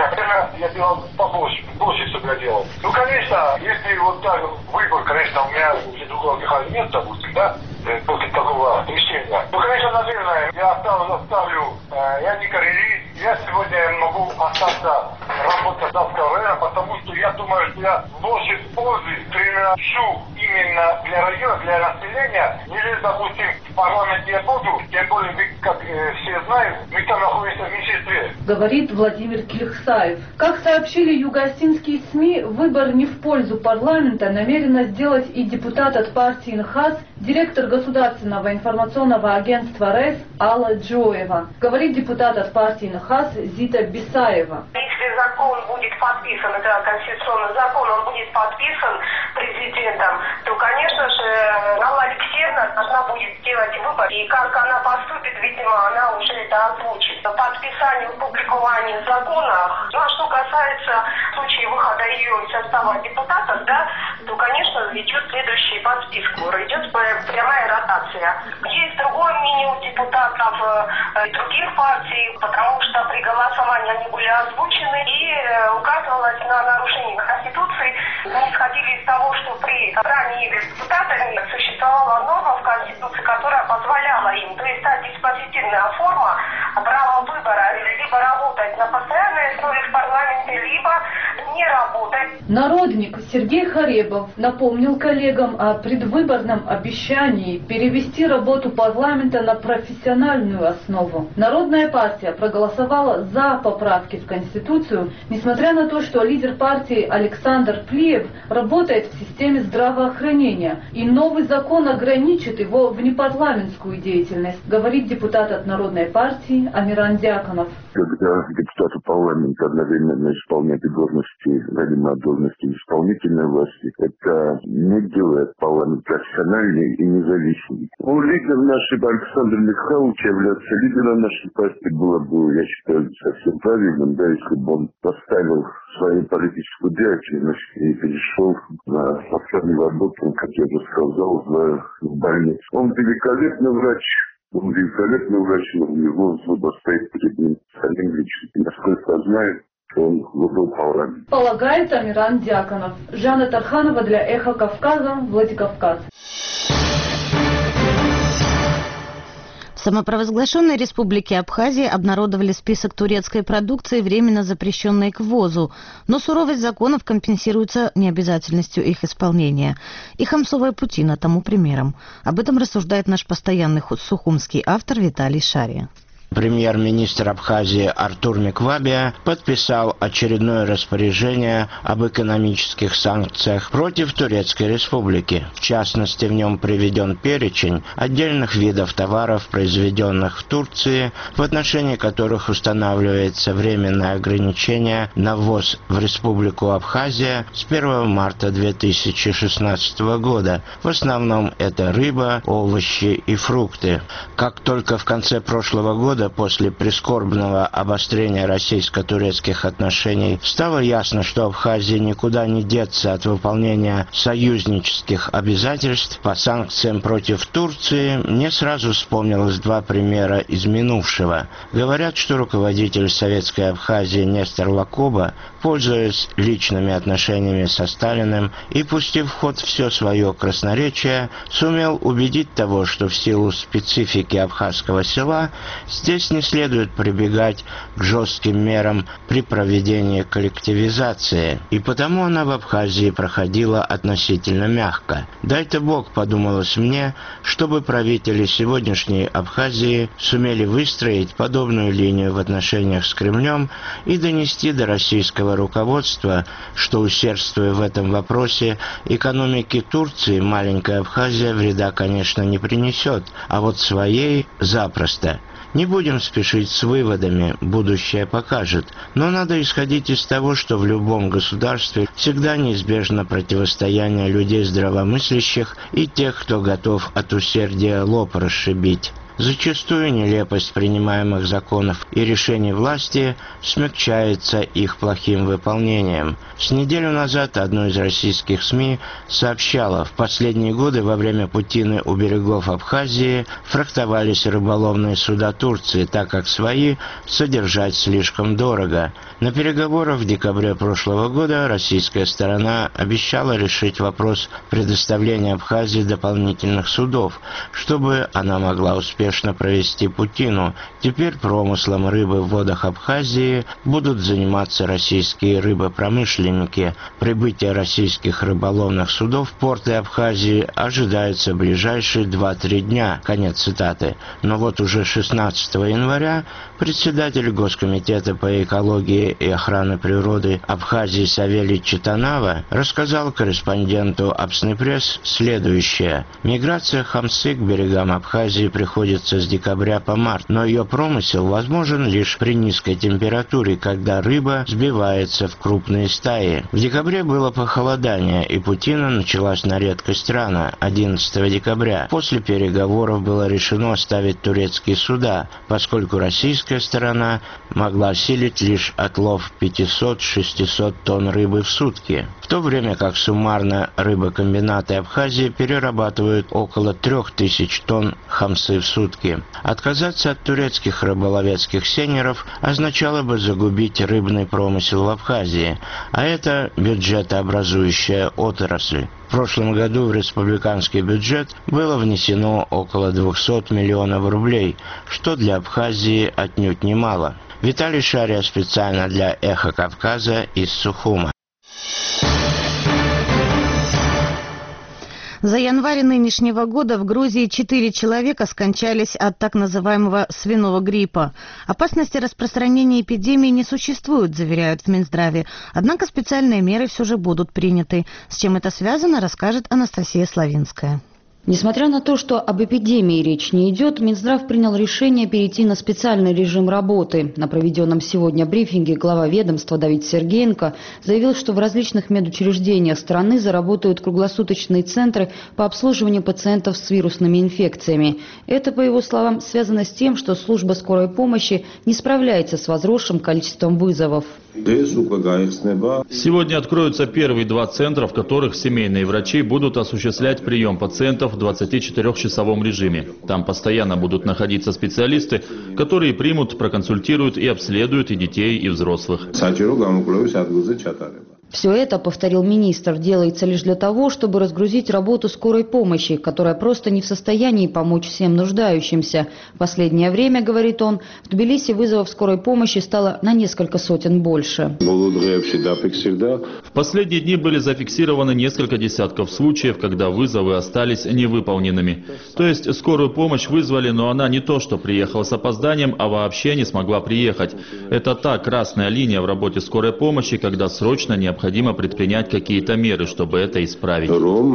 я делал больше, чтобы я делал. Ну, конечно, если вот так выбор, конечно, у меня уже другого нет, допустим, да, после такого решения. Ну, конечно, наверное, я оставлю, я не коррелирую, я сегодня могу остаться работать в Казахстанского района, потому что я думаю, что я больше пользы приношу именно для района, для населения, нежели, допустим, в парламенте я буду, тем более, как все знают, мы там находимся в меньшинстве. Говорит Владимир Килихсаев. Как сообщили югоостинские СМИ, выбор не в пользу парламента намерена сделать и депутат от партии НХАС, директор государственного информационного агентства РЭС Алла Джоева. Говорит депутат от партии НХАС Зита Бисаева. Если закон будет подписан, это конституционный закон, он будет подписан президентом, то, конечно же, Алла Алексеевна должна будет сделать выбор. И как она поступит, видимо, она уже это озвучит. Подписание, публикование в законах. Ну, а что касается случая выхода ее из состава депутатов, да, то, конечно, идет следующий по списку. Идет прямая ротация. Есть другое мнение у депутатов других партий, потому что при голосовании они были озвучены и указывалось на нарушение Конституции. Мы исходили из того, что при ранее депутатами существовала норма в Конституции, которая позволяла им, то есть та диспозитивная форма права выбора, либо работать на постоянной основе в парламенте, либо не работать. Народник Сергей Харебов напомнил коллегам о предвыборном обещании перевести работу парламента на профессиональную основу. Народная партия проголосовала за поправки в Конституцию, несмотря на то, что лидер партии Александр Плиев работает в системе здравоохранения, и новый закон ограничит его внепарламентскую деятельность, говорит депутат от Народной партии Амиран Дьяконов. Когда депутаты парламента одновременно исполняют должности, зависимо от должности исполнительной власти, это не делает парламент профессиональный и независимый. Лидер нашей Александр Михайлович является лидером нашей партии, было бы, я считаю, совсем правильным, да, если бы он поставил свою политическую деятельность и перешел на повторную работу, как я уже сказал, в больницу. Он великолепный врач. Он великолепный врач, но у него зубы стоит перед ним самим лично. Насколько знаю, он выбрал парламент. Полагает Амиран Дьяконов. Жанна Тарханова для Эхо Кавказа, Владикавказ. самопровозглашенной республике Абхазия обнародовали список турецкой продукции, временно запрещенной к ввозу, но суровость законов компенсируется необязательностью их исполнения. И хамсовая путина тому примером. Об этом рассуждает наш постоянный сухумский автор Виталий Шария. Премьер-министр Абхазии Артур Миквабия подписал очередное распоряжение об экономических санкциях против Турецкой Республики. В частности, в нем приведен перечень отдельных видов товаров, произведенных в Турции, в отношении которых устанавливается временное ограничение на ввоз в Республику Абхазия с 1 марта 2016 года. В основном это рыба, овощи и фрукты. Как только в конце прошлого года, после прискорбного обострения российско-турецких отношений, стало ясно, что Абхазия никуда не деться от выполнения союзнических обязательств по санкциям против Турции, мне сразу вспомнилось два примера из минувшего. Говорят, что руководитель советской Абхазии Нестор Лакоба, пользуясь личными отношениями со Сталиным и пустив в ход все свое красноречие, сумел убедить того, что в силу специфики абхазского села здесь не следует прибегать к жестким мерам при проведении коллективизации, и потому она в Абхазии проходила относительно мягко. Дай-то Бог, подумалось мне, чтобы правители сегодняшней Абхазии сумели выстроить подобную линию в отношениях с Кремлем и донести до российского руководства, что, усердствуя в этом вопросе, экономике Турции маленькая Абхазия вреда, конечно, не принесет, а вот своей запросто. Не будем спешить с выводами, будущее покажет, но надо исходить из того, что в любом государстве всегда неизбежно противостояние людей здравомыслящих и тех, кто готов от усердия лоб расшибить. Зачастую нелепость принимаемых законов и решений власти смягчается их плохим выполнением. С неделю назад одно из российских СМИ сообщало, в последние годы во время путины у берегов Абхазии фрахтовались рыболовные суда Турции, так как свои содержать слишком дорого. На переговорах в декабре прошлого года российская сторона обещала решить вопрос предоставления Абхазии дополнительных судов, чтобы она могла успешно провести путину. Теперь промыслом рыбы в водах Абхазии будут заниматься российские рыбопромышленники. Прибытие российских рыболовных судов в порты Абхазии ожидается в ближайшие 2-3 дня. Конец цитаты. Но вот уже 16 января председатель Госкомитета по экологии и охране природы Абхазии Савелий Читанава рассказал корреспонденту Абснепресс следующее. Миграция хамсы к берегам Абхазии приходится с декабря по март, но ее промысел возможен лишь при низкой температуре, когда рыба сбивается в крупные стаи. В декабре было похолодание, и путина началась на редкость рано, 11 декабря. После переговоров было решено оставить турецкие суда, поскольку российская сторона могла осилить лишь отлов 500-600 тонн рыбы в сутки, в то время как суммарно рыбокомбинаты Абхазии перерабатывают около 3000 тонн хамсы в сутки. Отказаться от турецких рыболовецких сенеров означало бы загубить рыбный промысел в Абхазии, а это бюджетообразующая отрасль. В прошлом году в республиканский бюджет было внесено около 200 миллионов рублей, что для Абхазии отнюдь немало. Виталий Шария специально для «Эхо Кавказа» из Сухума. За январь нынешнего года в Грузии 4 человека скончались от так называемого свиного гриппа. Опасности распространения эпидемии не существует, заверяют в Минздраве. Однако специальные меры все же будут приняты. С чем это связано, расскажет Анастасия Славинская. Несмотря на то, что об эпидемии речь не идет, Минздрав принял решение перейти на специальный режим работы. На проведенном сегодня брифинге глава ведомства Давид Сергеенко заявил, что в различных медучреждениях страны заработают круглосуточные центры по обслуживанию пациентов с вирусными инфекциями. Это, по его словам, связано с тем, что служба скорой помощи не справляется с возросшим количеством вызовов. Сегодня откроются первые 2 центра, в которых семейные врачи будут осуществлять прием пациентов в 24-часовом режиме. Там постоянно будут находиться специалисты, которые примут, проконсультируют и обследуют и детей, и взрослых. Все это, повторил министр, делается лишь для того, чтобы разгрузить работу скорой помощи, которая просто не в состоянии помочь всем нуждающимся. В последнее время, говорит он, в Тбилиси вызовов скорой помощи стало на несколько сотен больше. В последние дни были зафиксированы несколько десятков случаев, когда вызовы остались невыполненными. То есть скорую помощь вызвали, но она не то что приехала с опозданием, а вообще не смогла приехать. Это та красная линия в работе скорой помощи, когда срочно необходимо предпринять какие-то меры, чтобы это исправить.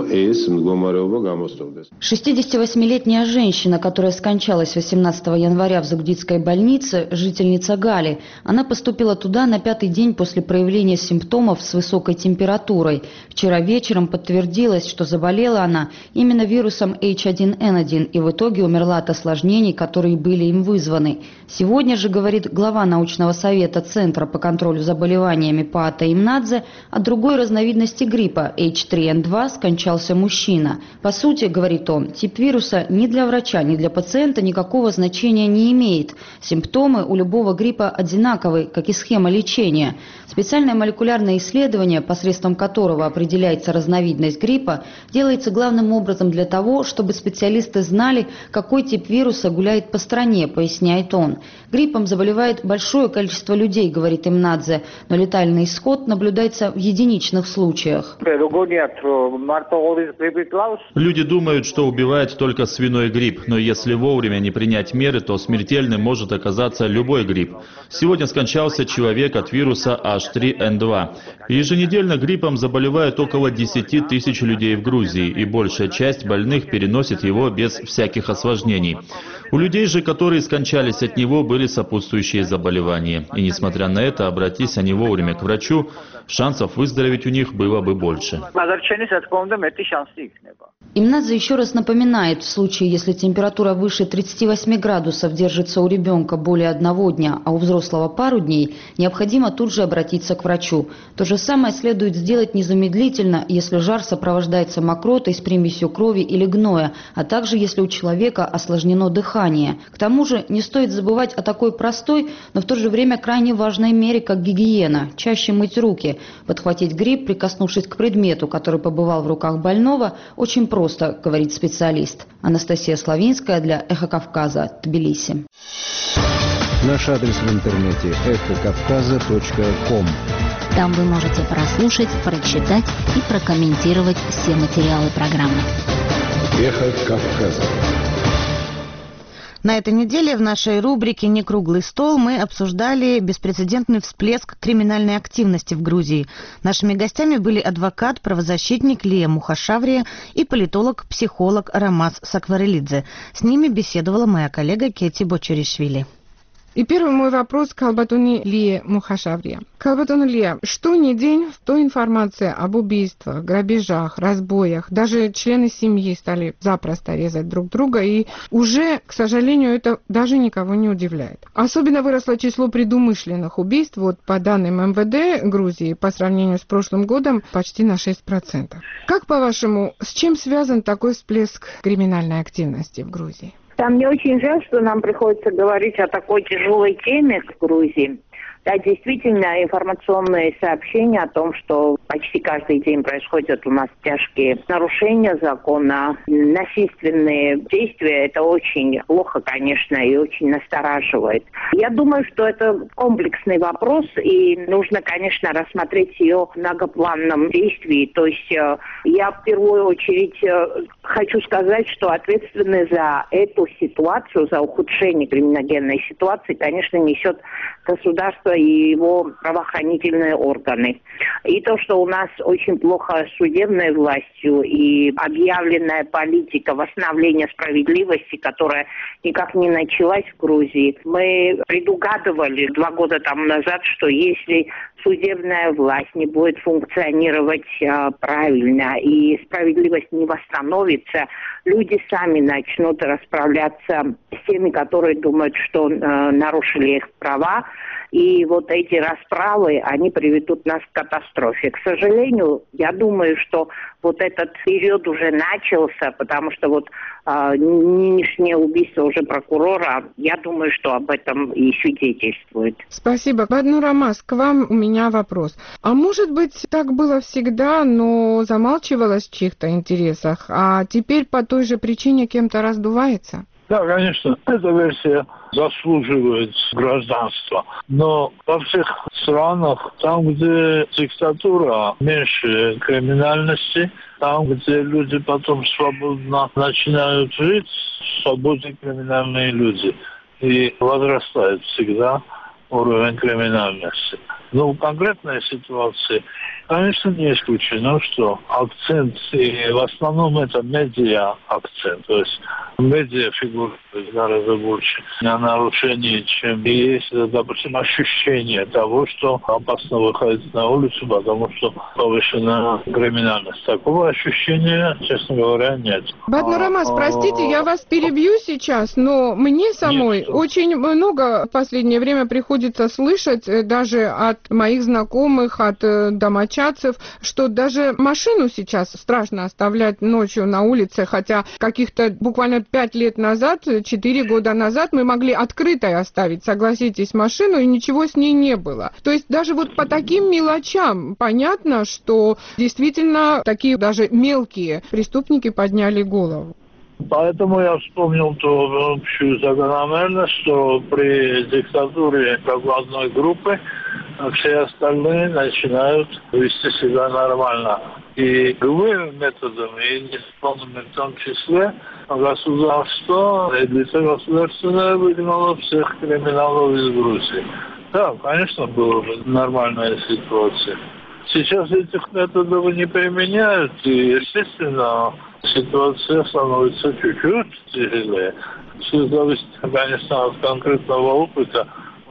68-летняя женщина, которая скончалась 18 января в Зугдитской больнице, жительница Гали. Она поступила туда на 5-й день после проявления симптомов с высокой температурой. Вчера вечером подтвердилось, что заболела она именно вирусом H1N1 и в итоге умерла от осложнений, которые были им вызваны. Сегодня же, говорит глава научного совета Центра по контролю заболеваниями Паата Имнадзе, от другой разновидности гриппа H3N2 скончался мужчина. По сути, говорит он, тип вируса ни для врача, ни для пациента никакого значения не имеет. Симптомы у любого гриппа одинаковы, как и схема лечения. Специальное молекулярное исследование, посредством которого определяется разновидность гриппа, делается главным образом для того, чтобы специалисты знали, какой тип вируса гуляет по стране, поясняет он. Гриппом заболевает большое количество людей, говорит Имнадзе, но летальный исход наблюдается в единичных случаях. Люди думают, что убивает только свиной грипп, но если вовремя не принять меры, то смертельным может оказаться любой грипп. Сегодня скончался человек от вируса H3N2. Еженедельно гриппом заболевают около 10 тысяч людей в Грузии, и большая часть больных переносит его без всяких осложнений. У людей же, которые скончались от него, были сопутствующие заболевания. И несмотря на это, обратись они вовремя к врачу, шансов выздороветь у них было бы больше. Имнадзе еще раз напоминает, в случае, если температура выше 38 градусов держится у ребенка более 1 дня, а у взрослого пару дней, необходимо тут же обратиться к врачу. То же самое следует сделать незамедлительно, если жар сопровождается мокротой с примесью крови или гноя, а также если у человека осложнено дыхание. К тому же не стоит забывать о такой простой, но в то же время крайне важной мере, как гигиена. Чаще мыть руки. Подхватить грипп, прикоснувшись к предмету, который побывал в руках больного, очень просто, говорит специалист. Анастасия Славинская для «Эхо Кавказа», Тбилиси. Наш адрес в интернете эхокавказа.ком. Там вы можете прослушать, прочитать и прокомментировать все материалы программы. Эхо Кавказа. На этой неделе в нашей рубрике «Не круглый стол» мы обсуждали беспрецедентный всплеск криминальной активности в Грузии. Нашими гостями были адвокат, правозащитник Лия Мухашаврия и политолог-психолог Рамаз Сакварелидзе. С ними беседовала моя коллега Кети Бочеришвили. И первый мой вопрос к Албатуни Лие Мухашаврия. Албатуни Лия, что ни день, то информация об убийствах, грабежах, разбоях. Даже члены семьи стали запросто резать друг друга, и уже, к сожалению, это даже никого не удивляет. Особенно выросло число предумышленных убийств, вот по данным МВД Грузии, по сравнению с прошлым годом, почти на 6%. Как, по-вашему, с чем связан такой всплеск криминальной активности в Грузии? Мне очень жаль, что нам приходится говорить о такой тяжелой теме в Грузии. Да, действительно, информационные сообщения о том, что почти каждый день происходят у нас тяжкие нарушения закона, насильственные действия, это очень плохо, конечно, и очень настораживает. Я думаю, что это комплексный вопрос, и нужно, конечно, рассмотреть ее в многопланном действии. То есть я в первую очередь хочу сказать, что ответственность за эту ситуацию, за ухудшение криминогенной ситуации, конечно, несет государство и его правоохранительные органы. И то, что у нас очень плохо с судебной властью и объявленная политика восстановления справедливости, которая никак не началась в Грузии. Мы предугадывали 2 года тому назад, что если судебная власть не будет функционировать правильно и справедливость не восстановится, люди сами начнут расправляться с теми, которые думают, что нарушили их права. И вот эти расправы, они приведут нас к катастрофе. К сожалению, я думаю, что вот этот период уже начался, потому что вот нынешнее убийство уже прокурора, я думаю, что об этом и свидетельствует. Спасибо. Баднур Рамаз, к вам у меня меня вопрос. А может быть, так было всегда, но замалчивалось в чьих-то интересах, а теперь по той же причине кем-то раздувается? Да, конечно, эта версия заслуживает гражданства. Но во всех странах, там, где диктатура, меньше криминальности, там, где люди потом свободно начинают жить, свободные криминальные люди. И возрастает всегда уровень криминальности. Но в конкретной ситуации, конечно, не исключено, что акцент, и в основном это медиа-акцент, то есть медиа фигурирует гораздо больше на нарушении, чем есть, допустим, ощущение того, что опасно выходить на улицу, потому что повышена криминальность. Такого ощущения, честно говоря, нет. Баднурамаз, простите, я вас перебью сейчас, но мне самой очень много в последнее время приходится слышать даже от моих знакомых, от домочадцев, что даже машину сейчас страшно оставлять ночью на улице, хотя каких-то буквально 5 лет назад, 4 года назад мы могли открытой оставить, согласитесь, машину, и ничего с ней не было. То есть даже вот по таким мелочам понятно, что действительно такие даже мелкие преступники подняли голову. Поэтому я вспомнил ту общую закономерность, что при диктатуре как в одной группе все остальные начинают вести себя нормально. И любыми методами, и незаконными в том числе, государство, элита государственная выгнала всех криминалов из Грузии. Да, конечно, была бы нормальная ситуация. Сейчас этих методов не применяют, и, естественно, ситуация становится чуть-чуть тяжелее. Все зависит, конечно, от конкретного опыта.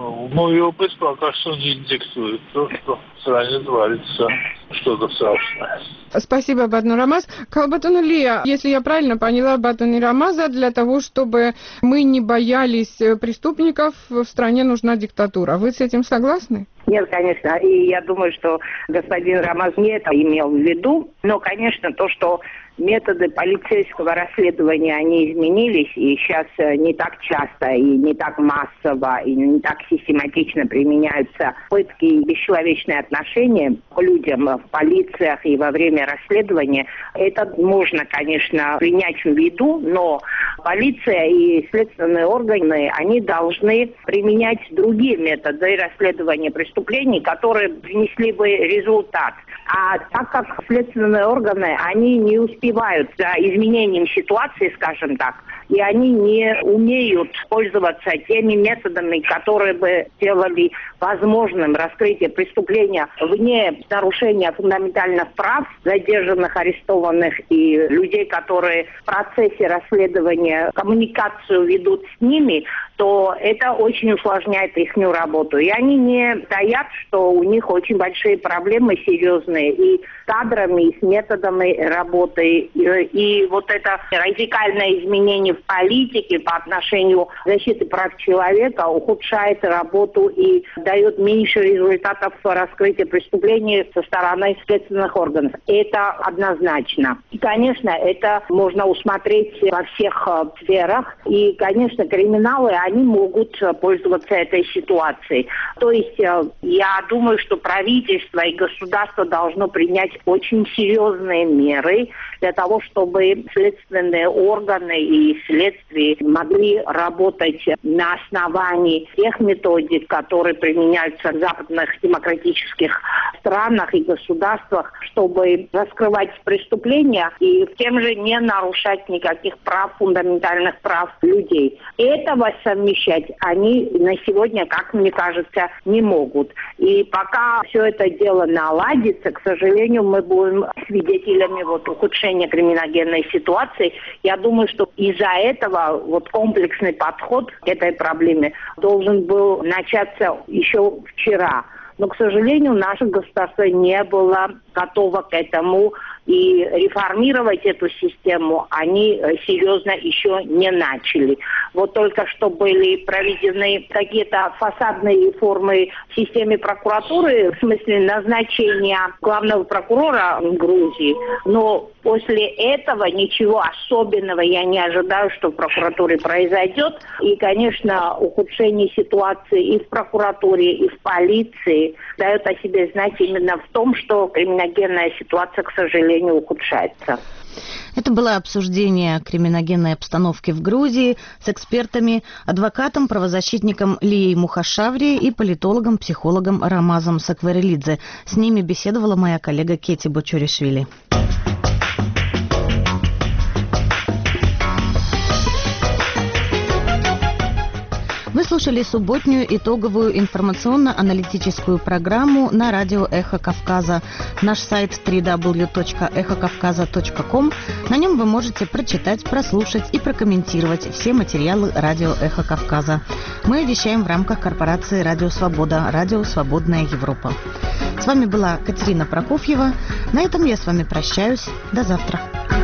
Мой опыт пока что не диктует то, что в стране творится что-то страшное. Спасибо, Баднурамаз. Калбатунулия, если я правильно поняла Баднурамаза, для того, чтобы мы не боялись преступников, в стране нужна диктатура. Вы с этим согласны? Нет, конечно. И я думаю, что господин Рамаз не это имел в виду. Но, конечно, то, что методы полицейского расследования, они изменились, и сейчас не так часто, и не так массово, и не так систематично применяются пытки и бесчеловечные отношения к людям в полициях и во время расследования. Это можно, конечно, принять в виду, но полиция и следственные органы, они должны применять другие методы расследования преступлений, которые принесли бы результат. А так как следственные органы, они не успевают за изменением ситуации, скажем так, и они не умеют пользоваться теми методами, которые бы делали возможным раскрытие преступления вне нарушения фундаментальных прав задержанных, арестованных и людей, которые в процессе расследования коммуникацию ведут с ними, то это очень усложняет их работу. И они не таят, что у них очень большие проблемы серьезные и с кадрами, и с методами работы. И вот это радикальное изменение в политике по отношению к защите прав человека ухудшает работу и дает меньше результатов раскрытия преступлений со стороны следственных органов. Это однозначно. И, конечно, это можно усмотреть во всех сферах. И, конечно, криминалы, они могут пользоваться этой ситуацией. То есть я думаю, что правительство и государство должно принять очень серьезные меры для того, чтобы следственные органы и следствие могли работать на основании тех методик, которые применяются в западных демократических странах и государствах, чтобы раскрывать преступления и тем же не нарушать никаких прав, фундаментальных прав людей. Этого совмещать они на сегодня, как мне кажется, не могут. И пока все это дело наладится, к сожалению, мы будем свидетелями ухудшения криминогенной ситуации. Я думаю, что из-за этого комплексный подход к этой проблеме должен был начаться еще вчера. Но, к сожалению, наше государство не было готово к этому И реформировать эту систему они серьезно еще не начали. Вот только что были проведены какие-то фасадные реформы в системе прокуратуры, в смысле назначения главного прокурора Грузии. Но после этого ничего особенного я не ожидаю, что в прокуратуре произойдет. И, конечно, ухудшение ситуации и в прокуратуре, и в полиции дает о себе знать именно в том, что криминогенная ситуация, к сожалению, ухудшается. Это было обсуждение криминогенной обстановки в Грузии с экспертами, адвокатом, правозащитником Лией Мухашаври и политологом-психологом Рамазом Сакварелидзе. С ними беседовала моя коллега Кети Бочоришвили. Вы слушали субботнюю итоговую информационно-аналитическую программу на радио «Эхо Кавказа». Наш сайт www.эхокавказа.ком. На нем вы можете прочитать, прослушать и прокомментировать все материалы радио «Эхо Кавказа». Мы вещаем в рамках корпорации «Радио Свобода», «Радио Свободная Европа». С вами была Катерина Прокофьева. На этом я с вами прощаюсь. До завтра.